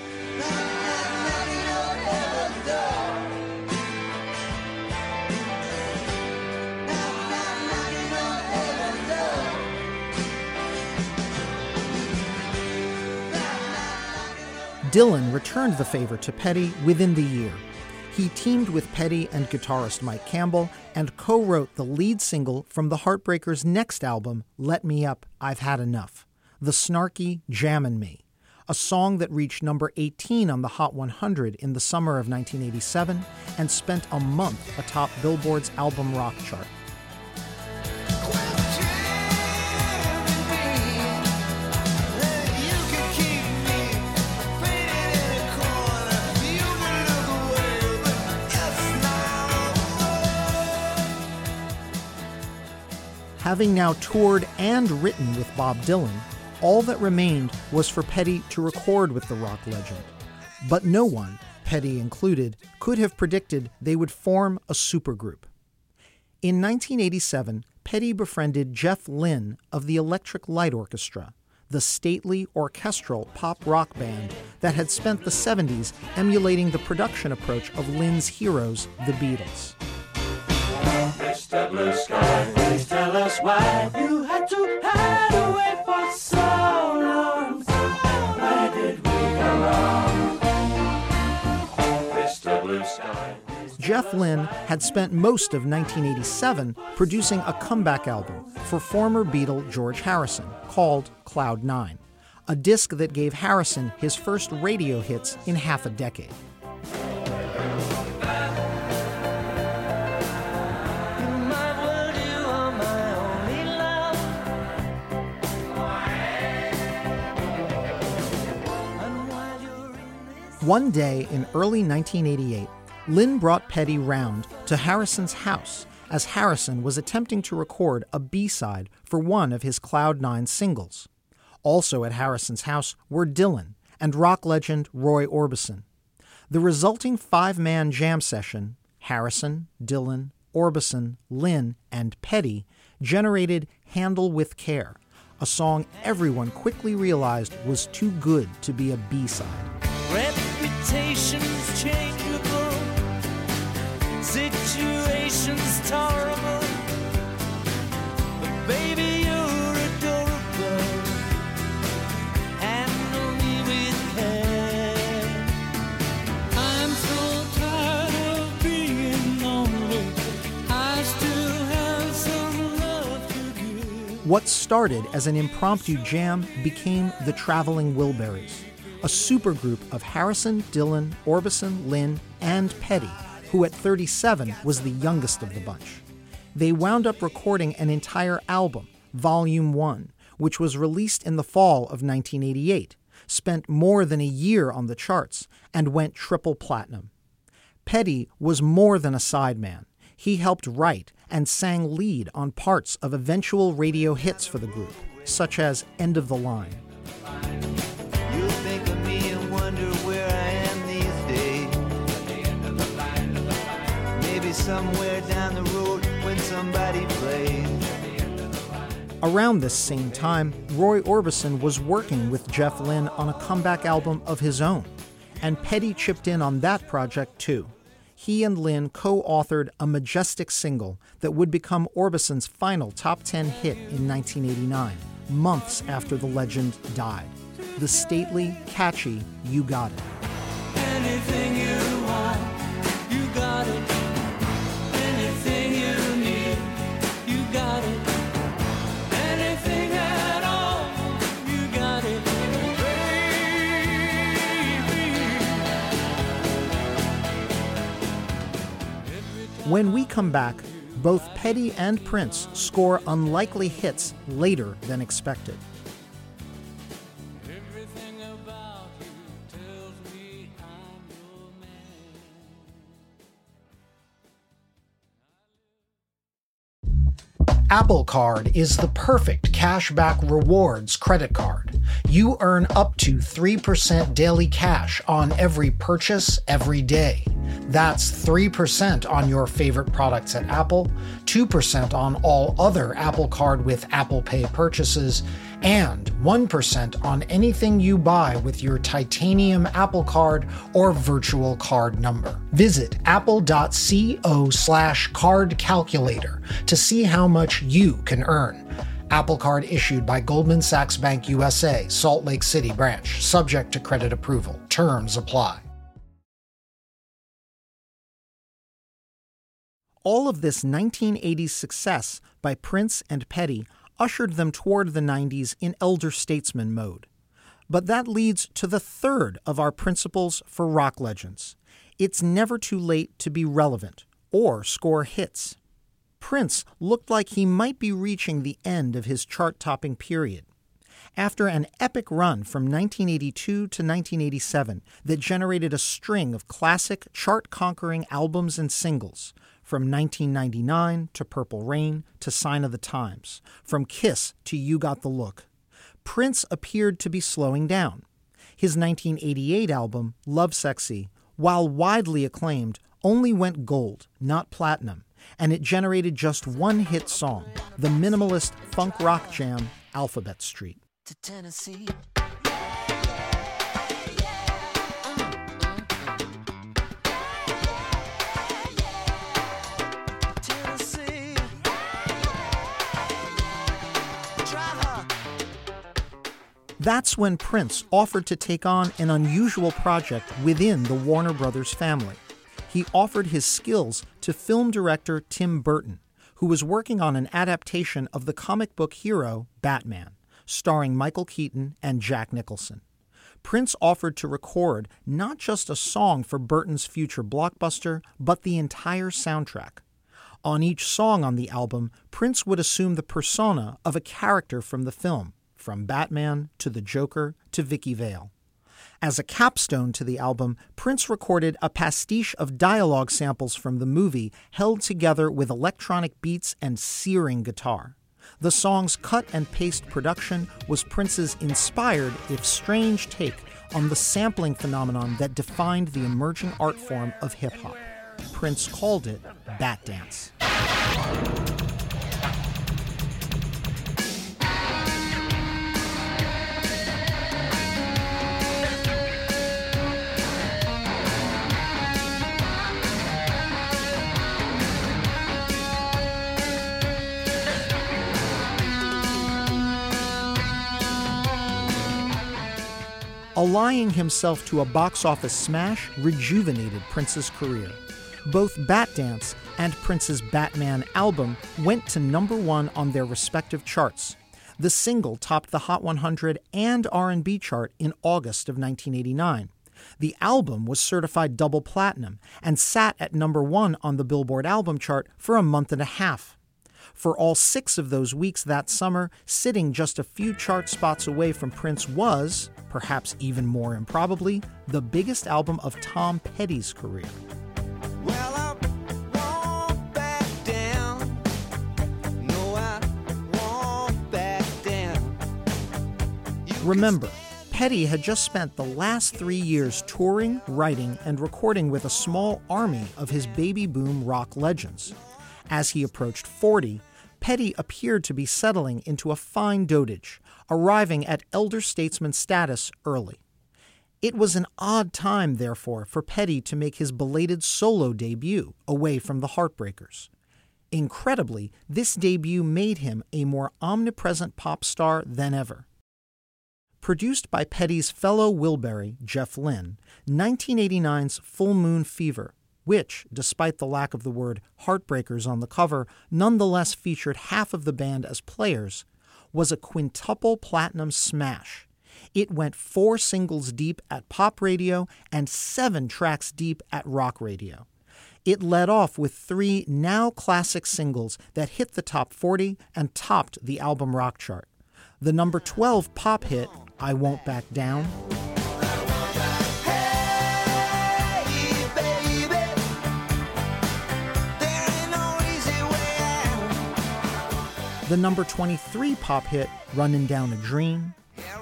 Dylan returned the favor to Petty within the year. He teamed with Petty and guitarist Mike Campbell and co-wrote the lead single from the Heartbreakers' next album, Let Me Up, I've Had Enough, the snarky Jammin' Me, a song that reached number 18 on the Hot 100 in the summer of 1987 and spent a month atop Billboard's album rock chart. Having now toured and written with Bob Dylan, all that remained was for Petty to record with the rock legend. But no one, Petty included, could have predicted they would form a supergroup. In 1987, Petty befriended Jeff Lynne of the Electric Light Orchestra, the stately orchestral pop rock band that had spent the 70s emulating the production approach of Lynne's heroes, the Beatles. Mr. Blue Sky, please tell us why you had to hide away for so long. Where did we go wrong? Mr. Blue Sky. Jeff Lynne had spent most of 1987 producing a comeback album for former Beatle George Harrison called Cloud 9, a disc that gave Harrison his first radio hits in half a decade. One day in early 1988, Lynne brought Petty round to Harrison's house as Harrison was attempting to record a B-side for one of his Cloud 9 singles. Also at Harrison's house were Dylan and rock legend Roy Orbison. The resulting five-man jam session, Harrison, Dylan, Orbison, Lynne, and Petty, generated Handle with Care, a song everyone quickly realized was too good to be a B-side. Reputations changeable, situations tolerable, but baby you're adorable, handle me with care. I'm so tired of being lonely, I still have some love to give. What started as an impromptu jam became the Traveling Wilburys, a supergroup of Harrison, Dylan, Orbison, Lynne, and Petty, who at 37 was the youngest of the bunch. They wound up recording an entire album, Volume 1, which was released in the fall of 1988, spent more than a year on the charts, and went triple platinum. Petty was more than a sideman. He helped write and sang lead on parts of eventual radio hits for the group, such as End of the Line. You'll think of me and wonder where I am these days. At the end of the line, maybe somewhere down the road when somebody plays. Around this same time, Roy Orbison was working with Jeff Lynne on a comeback album of his own, and Petty chipped in on that project too. He and Lynne co-authored a majestic single that would become Orbison's final top 10 hit in 1989, months after the legend died. The stately, catchy You Got It. Anything you want, you got it. Anything you need, you got it. Anything at all, you got it. Baby. When we come back, both Petty and Prince score unlikely hits later than expected. Apple Card is the perfect cashback rewards credit card. You earn up to 3% daily cash on every purchase every day. That's 3% on your favorite products at Apple, 2% on all other Apple Card with Apple Pay purchases, and 1% on anything you buy with your titanium Apple Card or virtual card number. Visit apple.co/card calculator to see how much you can earn. Apple Card issued by Goldman Sachs Bank USA, Salt Lake City branch, subject to credit approval. Terms apply. All of this 1980s success by Prince and Petty ushered them toward the 90s in elder statesman mode. But that leads to the third of our principles for rock legends. It's never too late to be relevant or score hits. Prince looked like he might be reaching the end of his chart-topping period. After an epic run from 1982 to 1987 that generated a string of classic chart-conquering albums and singles, from 1999 to Purple Rain to Sign of the Times, from Kiss to You Got the Look, Prince appeared to be slowing down. His 1988 album, Lovesexy, while widely acclaimed, only went gold, not platinum, and it generated just one hit song, the minimalist funk rock jam Alphabet Street. To Tennessee. Tennessee. That's when Prince offered to take on an unusual project within the Warner Brothers family. He offered his skills to film director Tim Burton, who was working on an adaptation of the comic book hero Batman, starring Michael Keaton and Jack Nicholson. Prince offered to record not just a song for Burton's future blockbuster, but the entire soundtrack. On each song on the album, Prince would assume the persona of a character from the film, from Batman to the Joker to Vicky Vale. As a capstone to the album, Prince recorded a pastiche of dialogue samples from the movie held together with electronic beats and searing guitar. The song's cut-and-paste production was Prince's inspired, if strange, take on the sampling phenomenon that defined the emerging art form of hip-hop. Prince called it Bat Dance. Allying himself to a box office smash rejuvenated Prince's career. Both Bat Dance and Prince's Batman album went to #1 on their respective charts. The single topped the Hot 100 and R&B chart in August of 1989. The album was certified double platinum and sat at #1 on the Billboard album chart for a month and a half. For all 6 of those weeks that summer, sitting just a few chart spots away from Prince was, perhaps even more improbably, the biggest album of Tom Petty's career. Well, I won't back down. No, I won't back down. Remember, Petty had just spent the last 3 years touring, writing, and recording with a small army of his baby boom rock legends. As he approached 40, Petty appeared to be settling into a fine dotage, arriving at elder statesman status early. It was an odd time, therefore, for Petty to make his belated solo debut away from the Heartbreakers. Incredibly, this debut made him a more omnipresent pop star than ever. Produced by Petty's fellow Wilbury, Jeff Lynne, 1989's Full Moon Fever, which, despite the lack of the word Heartbreakers on the cover, nonetheless featured half of the band as players, was a quintuple platinum smash. It went 4 singles deep at pop radio and 7 tracks deep at rock radio. It led off with 3 now classic singles that hit the top 40 and topped the album rock chart. The #12 pop hit, I Won't Back Down, the #23 pop hit, Runnin' Down a Dream,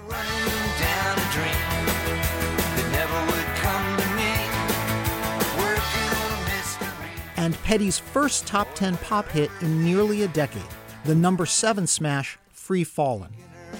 and Petty's first top 10 pop hit in nearly a decade, the #7 smash, Free Fallin'.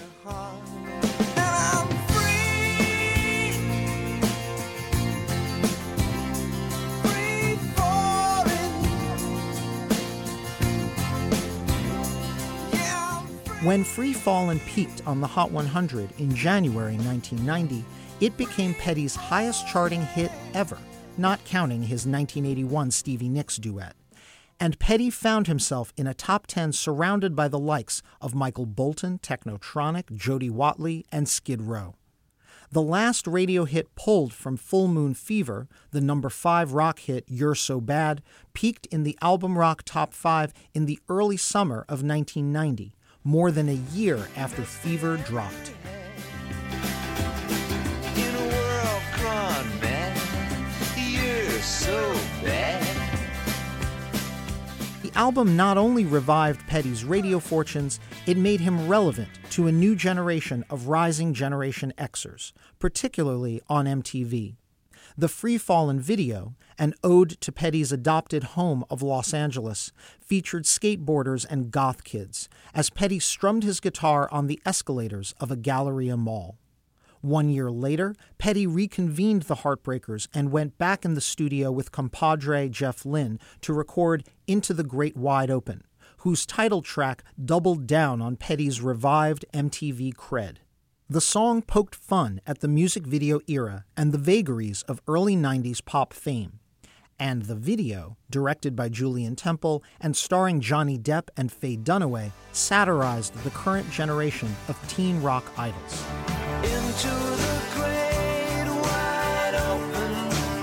When Free Fallin' peaked on the Hot 100 in January 1990, it became Petty's highest charting hit ever, not counting his 1981 Stevie Nicks duet. And Petty found himself in a top 10 surrounded by the likes of Michael Bolton, Technotronic, Jody Watley, and Skid Row. The last radio hit pulled from Full Moon Fever, the number 5 rock hit You're So Bad, peaked in the Album Rock Top 5 in the early summer of 1990, more than a year after Fever dropped. In a world gone mad, you're so bad. The album not only revived Petty's radio fortunes, it made him relevant to a new generation of rising Generation Xers, particularly on MTV. The Free Fallin' video, an ode to Petty's adopted home of Los Angeles, featured skateboarders and goth kids as Petty strummed his guitar on the escalators of a Galleria mall. 1 year later, Petty reconvened the Heartbreakers and went back in the studio with compadre Jeff Lynne to record Into the Great Wide Open, whose title track doubled down on Petty's revived MTV cred. The song poked fun at the music video era and the vagaries of early 90s pop fame. And the video, directed by Julian Temple and starring Johnny Depp and Faye Dunaway, satirized the current generation of teen rock idols. Into the great wide open,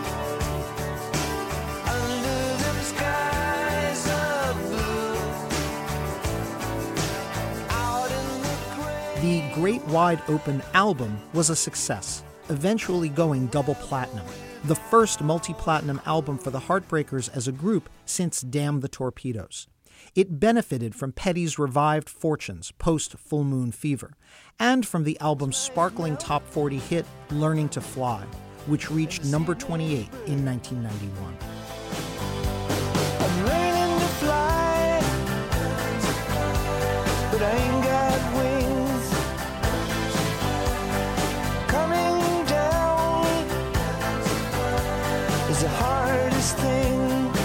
under them skies of blue, out in the The Great Wide Open album was a success, eventually going double platinum, the first multi-platinum album for the Heartbreakers as a group since Damn the Torpedoes. It benefited from Petty's revived fortunes post Full Moon Fever, and from the album's sparkling top 40 hit Learning to Fly, which reached number 28 in 1991. I'm learning to fly, but I ain't got wings. Coming down is the hardest thing.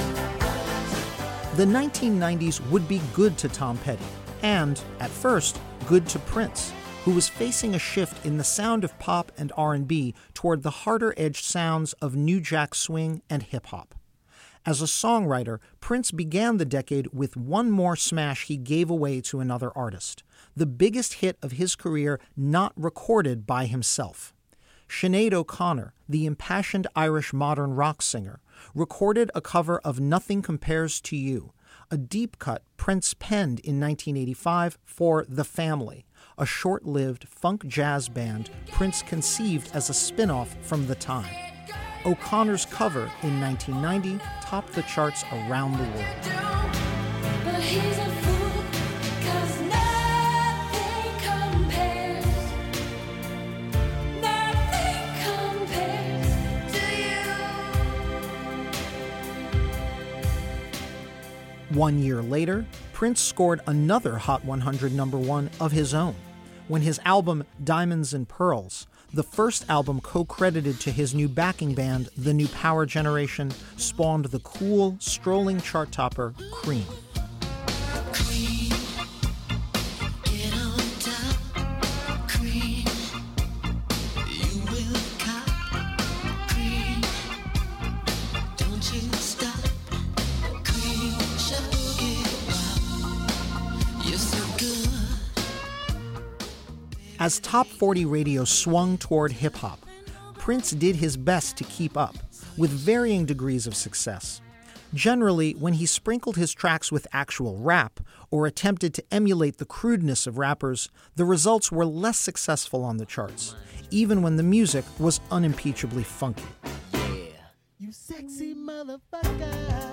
The 1990s would be good to Tom Petty, and, at first, good to Prince, who was facing a shift in the sound of pop and R&B toward the harder-edged sounds of New Jack Swing and hip-hop. As a songwriter, Prince began the decade with one more smash he gave away to another artist, the biggest hit of his career not recorded by himself. Sinead O'Connor, the impassioned Irish modern rock singer, recorded a cover of Nothing Compares to You, a deep cut Prince penned in 1985 for The Family, a short-lived funk jazz band Prince conceived as a spin-off from The Time. O'Connor's cover in 1990 topped the charts around the world. But he's a fool, 'cause nothing compares. Nothing compares to you. 1 year later, Prince scored another Hot 100 #1 of his own, when his album Diamonds and Pearls, the first album co-credited to his new backing band, The New Power Generation, spawned the cool, strolling chart topper Cream. As Top 40 radio swung toward hip-hop, Prince did his best to keep up, with varying degrees of success. Generally, when he sprinkled his tracks with actual rap, or attempted to emulate the crudeness of rappers, the results were less successful on the charts, even when the music was unimpeachably funky. Yeah, you sexy motherfucker.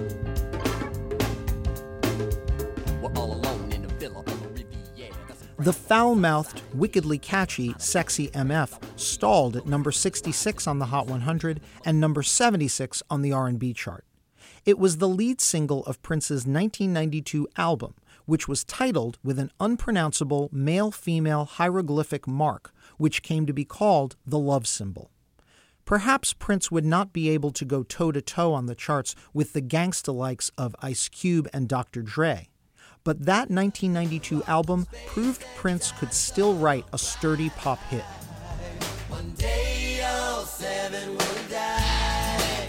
We're all alone in the villa on the Riviera. The foul-mouthed, wickedly catchy Sexy MF stalled at number 66 on the Hot 100 and number 76 on the R&B chart. It was the lead single of Prince's 1992 album, which was titled with an unpronounceable male-female hieroglyphic mark, which came to be called the love symbol. Perhaps Prince would not be able to go toe-to-toe on the charts with the gangsta-likes of Ice Cube and Dr. Dre, but that 1992 album proved Prince could still write a sturdy pop hit. One day all seven will die.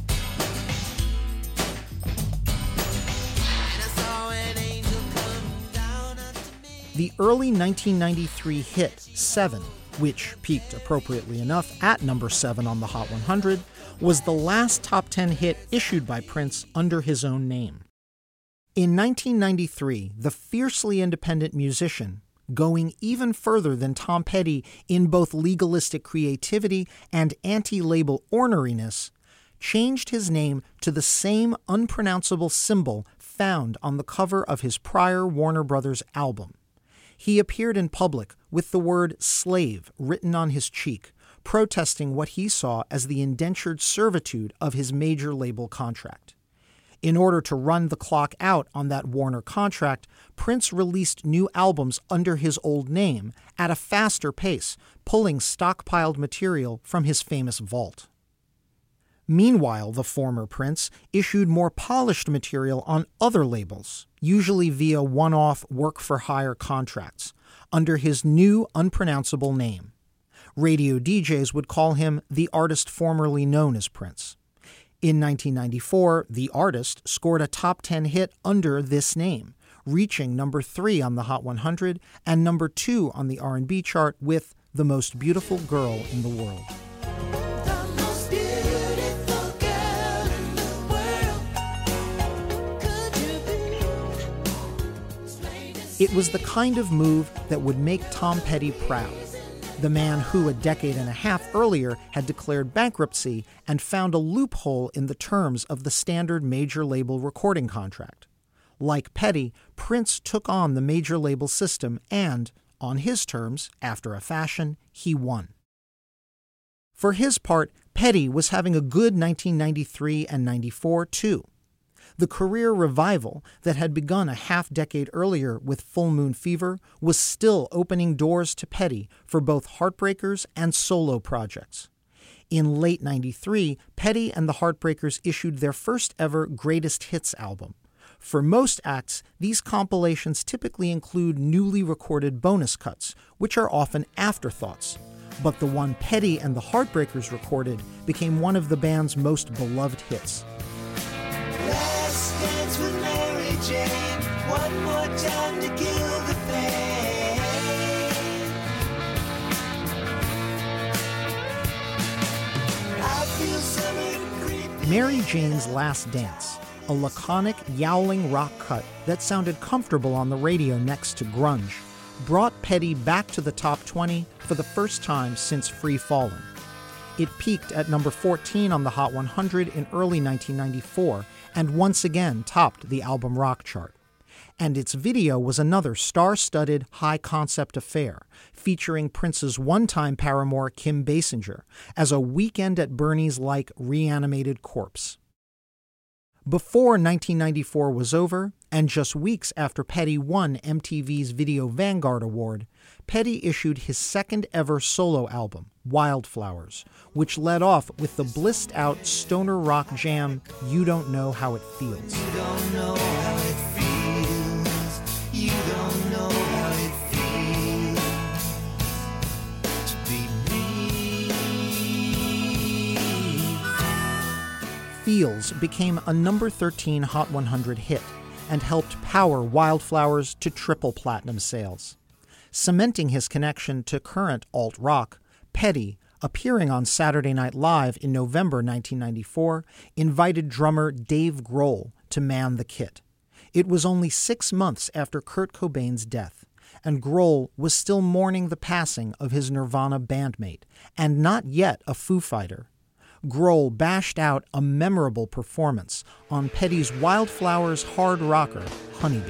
And I saw an angel come down unto me. The early 1993 hit, 7, which peaked appropriately enough at number 7 on the Hot 100, was the last top 10 hit issued by Prince under his own name. In 1993, the fiercely independent musician, going even further than Tom Petty in both legalistic creativity and anti-label orneriness, changed his name to the same unpronounceable symbol found on the cover of his prior Warner Brothers album. He appeared in public with the word slave written on his cheek, protesting what he saw as the indentured servitude of his major label contract. In order to run the clock out on that Warner contract, Prince released new albums under his old name at a faster pace, pulling stockpiled material from his famous vault. Meanwhile, the former Prince issued more polished material on other labels, usually via one-off work-for-hire contracts, under his new unpronounceable name. Radio DJs would call him the artist formerly known as Prince. In 1994, the artist scored a top 10 hit under this name, reaching number 3 on the Hot 100 and number 2 on the R&B chart with The Most Beautiful Girl in the World. It was the kind of move that would make Tom Petty proud. The man who a decade and a half earlier had declared bankruptcy and found a loophole in the terms of the standard major label recording contract. Like Petty, Prince took on the major label system and, on his terms, after a fashion, he won. For his part, Petty was having a good 1993 and 94 too. The career revival that had begun a half-decade earlier with Full Moon Fever was still opening doors to Petty for both Heartbreakers and solo projects. In late 93, Petty and the Heartbreakers issued their first ever Greatest Hits album. For most acts, these compilations typically include newly recorded bonus cuts, which are often afterthoughts. But the one Petty and the Heartbreakers recorded became one of the band's most beloved hits. Last dance with Mary Jane, one more time to kill the pain. I feel summer creeping. Mary Jane's Last Dance, a laconic, yowling rock cut that sounded comfortable on the radio next to grunge, brought Petty back to the top 20 for the first time since Free Fallin'. It peaked at number 14 on the Hot 100 in early 1994 and once again topped the album rock chart. And its video was another star-studded, high-concept affair, featuring Prince's one-time paramour Kim Basinger as a Weekend at Bernie's-like reanimated corpse. Before 1994 was over, and just weeks after Petty won MTV's Video Vanguard Award, Petty issued his second ever solo album, Wildflowers, which led off with the blissed-out stoner rock jam You Don't Know How It Feels. You don't know how it feels. You don't know how it feels to be me. Feels became a number 13 Hot 100 hit and helped power Wildflowers to triple platinum sales. Cementing his connection to current alt-rock, Petty, appearing on Saturday Night Live in November 1994, invited drummer Dave Grohl to man the kit. It was only 6 months after Kurt Cobain's death, and Grohl was still mourning the passing of his Nirvana bandmate, and not yet a Foo Fighter. Grohl bashed out a memorable performance on Petty's Wildflowers hard rocker, Honeybee.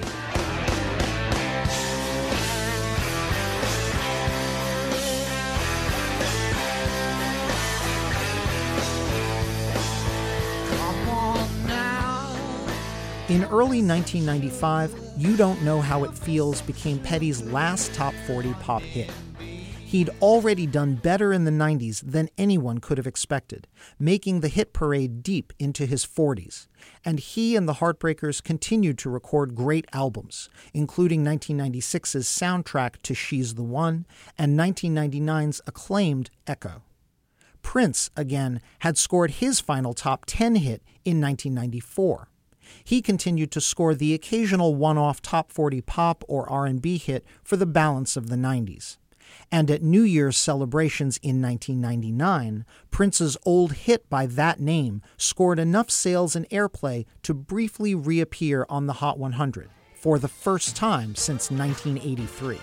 In early 1995, You Don't Know How It Feels became Petty's last top 40 pop hit. He'd already done better in the 90s than anyone could have expected, making the hit parade deep into his 40s. And he and the Heartbreakers continued to record great albums, including 1996's soundtrack to She's the One and 1999's acclaimed Echo. Prince, again, had scored his final top 10 hit in 1994. He continued to score the occasional one-off top 40 pop or R&B hit for the balance of the 90s. And at New Year's celebrations in 1999, Prince's old hit by that name scored enough sales and airplay to briefly reappear on the Hot 100 for the first time since 1983.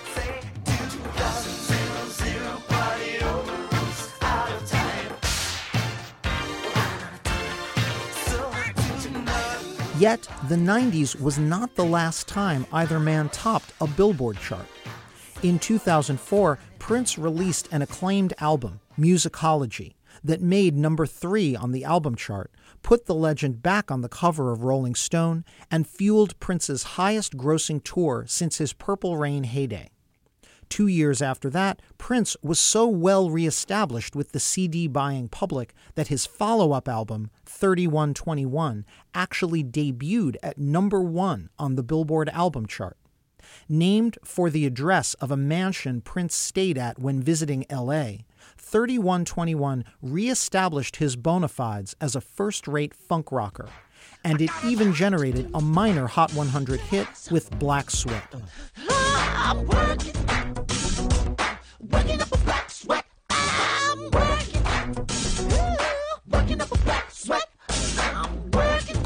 Yet, the 90s was not the last time either man topped a Billboard chart. In 2004, Prince released an acclaimed album, Musicology, that made number 3 on the album chart, put the legend back on the cover of Rolling Stone, and fueled Prince's highest-grossing tour since his Purple Rain heyday. 2 years after that, Prince was so well reestablished with the CD-buying public that his follow-up album, 3121, actually debuted at number 1 on the Billboard album chart. Named for the address of a mansion Prince stayed at when visiting L.A., 3121 reestablished his bona fides as a first-rate funk rocker, and it even generated a minor Hot 100 hit with Black Sweat. I'm working up a black sweat. I'm working up a black sweat. I'm working.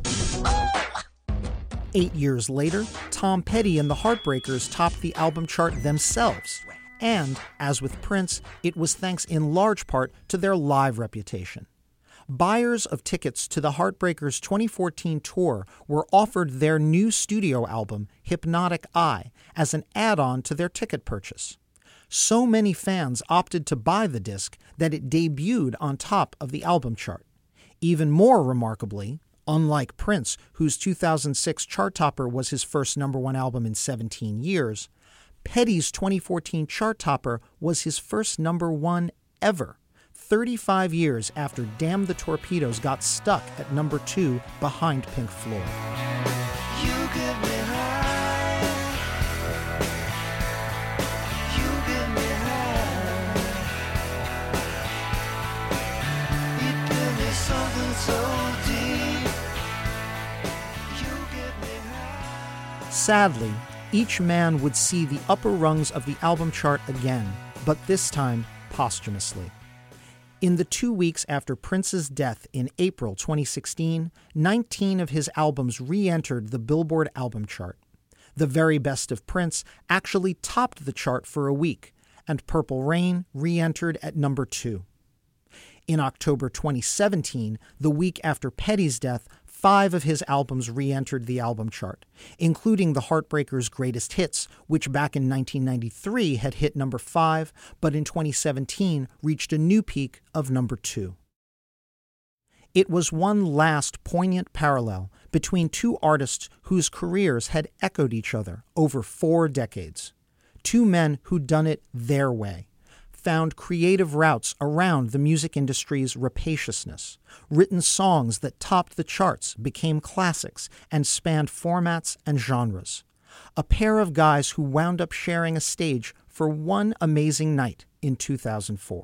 8 years later, Tom Petty and the Heartbreakers topped the album chart themselves. And, as with Prince, it was thanks in large part to their live reputation. Buyers of tickets to the Heartbreakers' 2014 tour were offered their new studio album, Hypnotic Eye, as an add-on to their ticket purchase. So many fans opted to buy the disc that it debuted on top of the album chart. Even more remarkably, unlike Prince, whose 2006 chart topper was his first number 1 album in 17 years, Petty's 2014 chart topper was his first number 1 ever, 35 years after Damn the Torpedoes got stuck at number 2 behind Pink Floyd. You get me high. You get me high. You give me something so deep. You get me high. Sadly, each man would see the upper rungs of the album chart again, but this time posthumously. In the 2 weeks after Prince's death in April 2016, 19 of his albums re-entered the Billboard album chart. The Very Best of Prince actually topped the chart for a week, and Purple Rain re-entered at number 2. In October 2017, the week after Petty's death, 5 of his albums re-entered the album chart, including the Heartbreakers' Greatest Hits, which back in 1993 had hit number 5, but in 2017 reached a new peak of number 2. It was one last poignant parallel between two artists whose careers had echoed each other over 4 decades. Two men who'd done it their way, found creative routes around the music industry's rapaciousness, written songs that topped the charts, became classics, and spanned formats and genres. A pair of guys who wound up sharing a stage for one amazing night in 2004.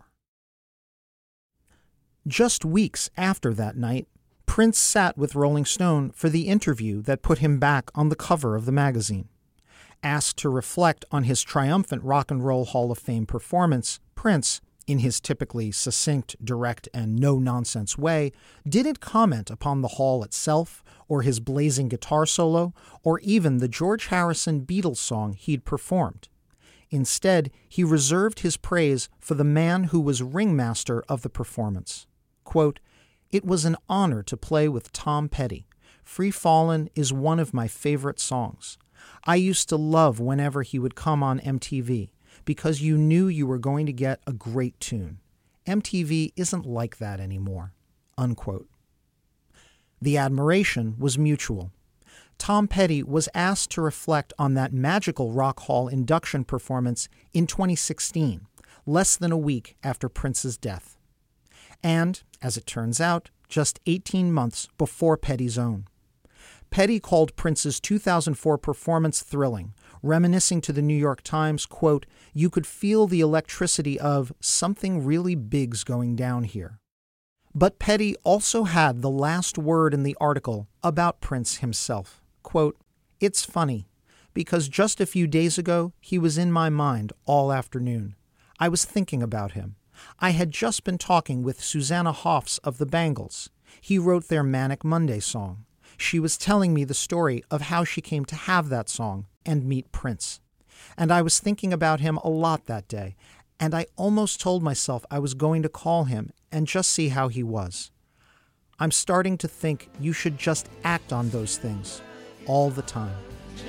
Just weeks after that night, Prince sat with Rolling Stone for the interview that put him back on the cover of the magazine. Asked to reflect on his triumphant Rock and Roll Hall of Fame performance, Prince, in his typically succinct, direct, and no-nonsense way, didn't comment upon the hall itself, or his blazing guitar solo, or even the George Harrison Beatles song he'd performed. Instead, he reserved his praise for the man who was ringmaster of the performance. Quote, "It was an honor to play with Tom Petty. Free Fallin' is one of my favorite songs. I used to love whenever he would come on MTV, because you knew you were going to get a great tune. MTV isn't like that anymore." Unquote. The admiration was mutual. Tom Petty was asked to reflect on that magical Rock Hall induction performance in 2016, less than a week after Prince's death. And, as it turns out, just 18 months before Petty's own. Petty called Prince's 2004 performance thrilling, reminiscing to the New York Times, quote, "You could feel the electricity of something really big's going down here." But Petty also had the last word in the article about Prince himself. Quote, "It's funny. because just a few days ago, he was in my mind all afternoon. I was thinking about him. I had just been talking with Susanna Hoffs of the Bangles. He wrote their Manic Monday song. She was telling me the story of how she came to have that song and meet Prince. And I was thinking about him a lot that day, and I almost told myself I was going to call him and just see how he was. I'm starting to think you should just act on those things all the time.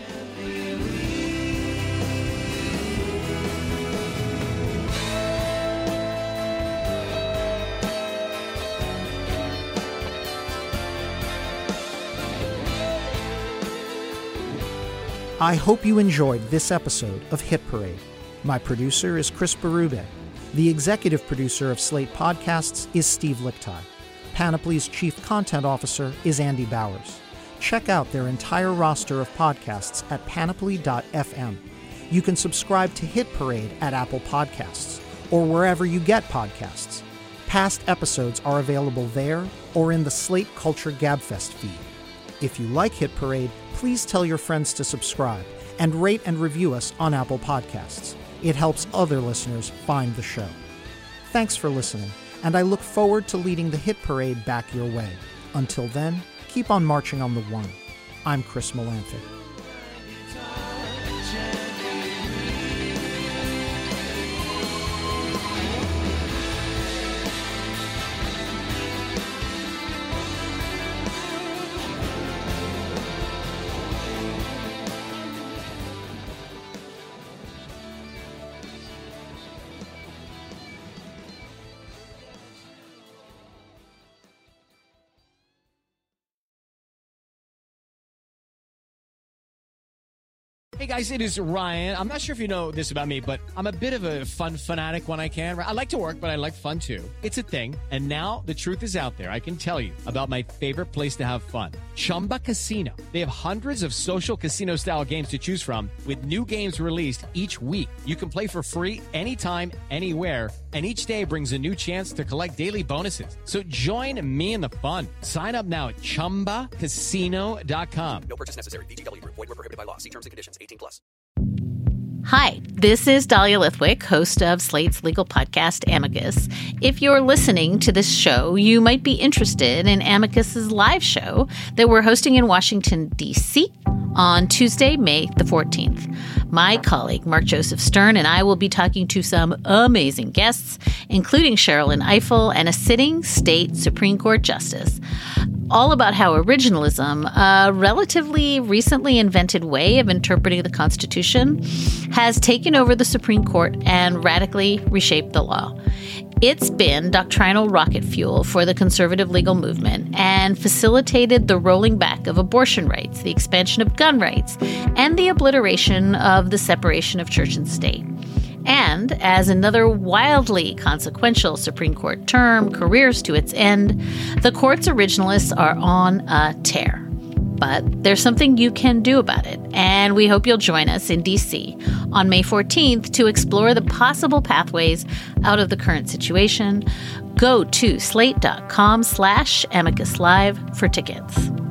I hope you enjoyed this episode of Hit Parade. My producer is Chris Berube. The executive producer of Slate Podcasts is Steve Lickteig. Panoply's chief content officer is Andy Bowers. Check out their entire roster of podcasts at panoply.fm. You can subscribe to Hit Parade at Apple Podcasts or wherever you get podcasts. Past episodes are available there or in the Slate Culture Gabfest feed. If you like Hit Parade, please tell your friends to subscribe and rate and review us on Apple Podcasts. It helps other listeners find the show. Thanks for listening, and I look forward to leading the Hit Parade back your way. Until then, keep on marching on the one. I'm Chris Melanthic. Hey guys, it is Ryan. I'm not sure if you know this about me, but I'm a bit of a fun fanatic when I can. I like to work, but I like fun too. It's a thing. And now the truth is out there. I can tell you about my favorite place to have fun. Chumba Casino. They have hundreds of social casino style games to choose from with new games released each week. You can play for free anytime, anywhere. And each day brings a new chance to collect daily bonuses. So join me in the fun. Sign up now at ChumbaCasino.com. No purchase necessary. VGW. Void where prohibited by law. See terms and conditions. 18+. Hi, this is Dahlia Lithwick, host of Slate's legal podcast, Amicus. If you're listening to this show, you might be interested in Amicus's live show that we're hosting in Washington, D.C. on Tuesday, May the 14th. My colleague, Mark Joseph Stern, and I will be talking to some amazing guests, including Sherrilyn Ifill and a sitting state Supreme Court justice, all about how originalism, a relatively recently invented way of interpreting the Constitution, has taken over the Supreme Court and radically reshaped the law. It's been doctrinal rocket fuel for the conservative legal movement and facilitated the rolling back of abortion rights, the expansion of gun rights, and the obliteration of the separation of church and state. And as another wildly consequential Supreme Court term careers to its end, the court's originalists are on a tear. But there's something you can do about it, and we hope you'll join us in D.C. on May 14th to explore the possible pathways out of the current situation. Go to slate.com/amicuslive for tickets.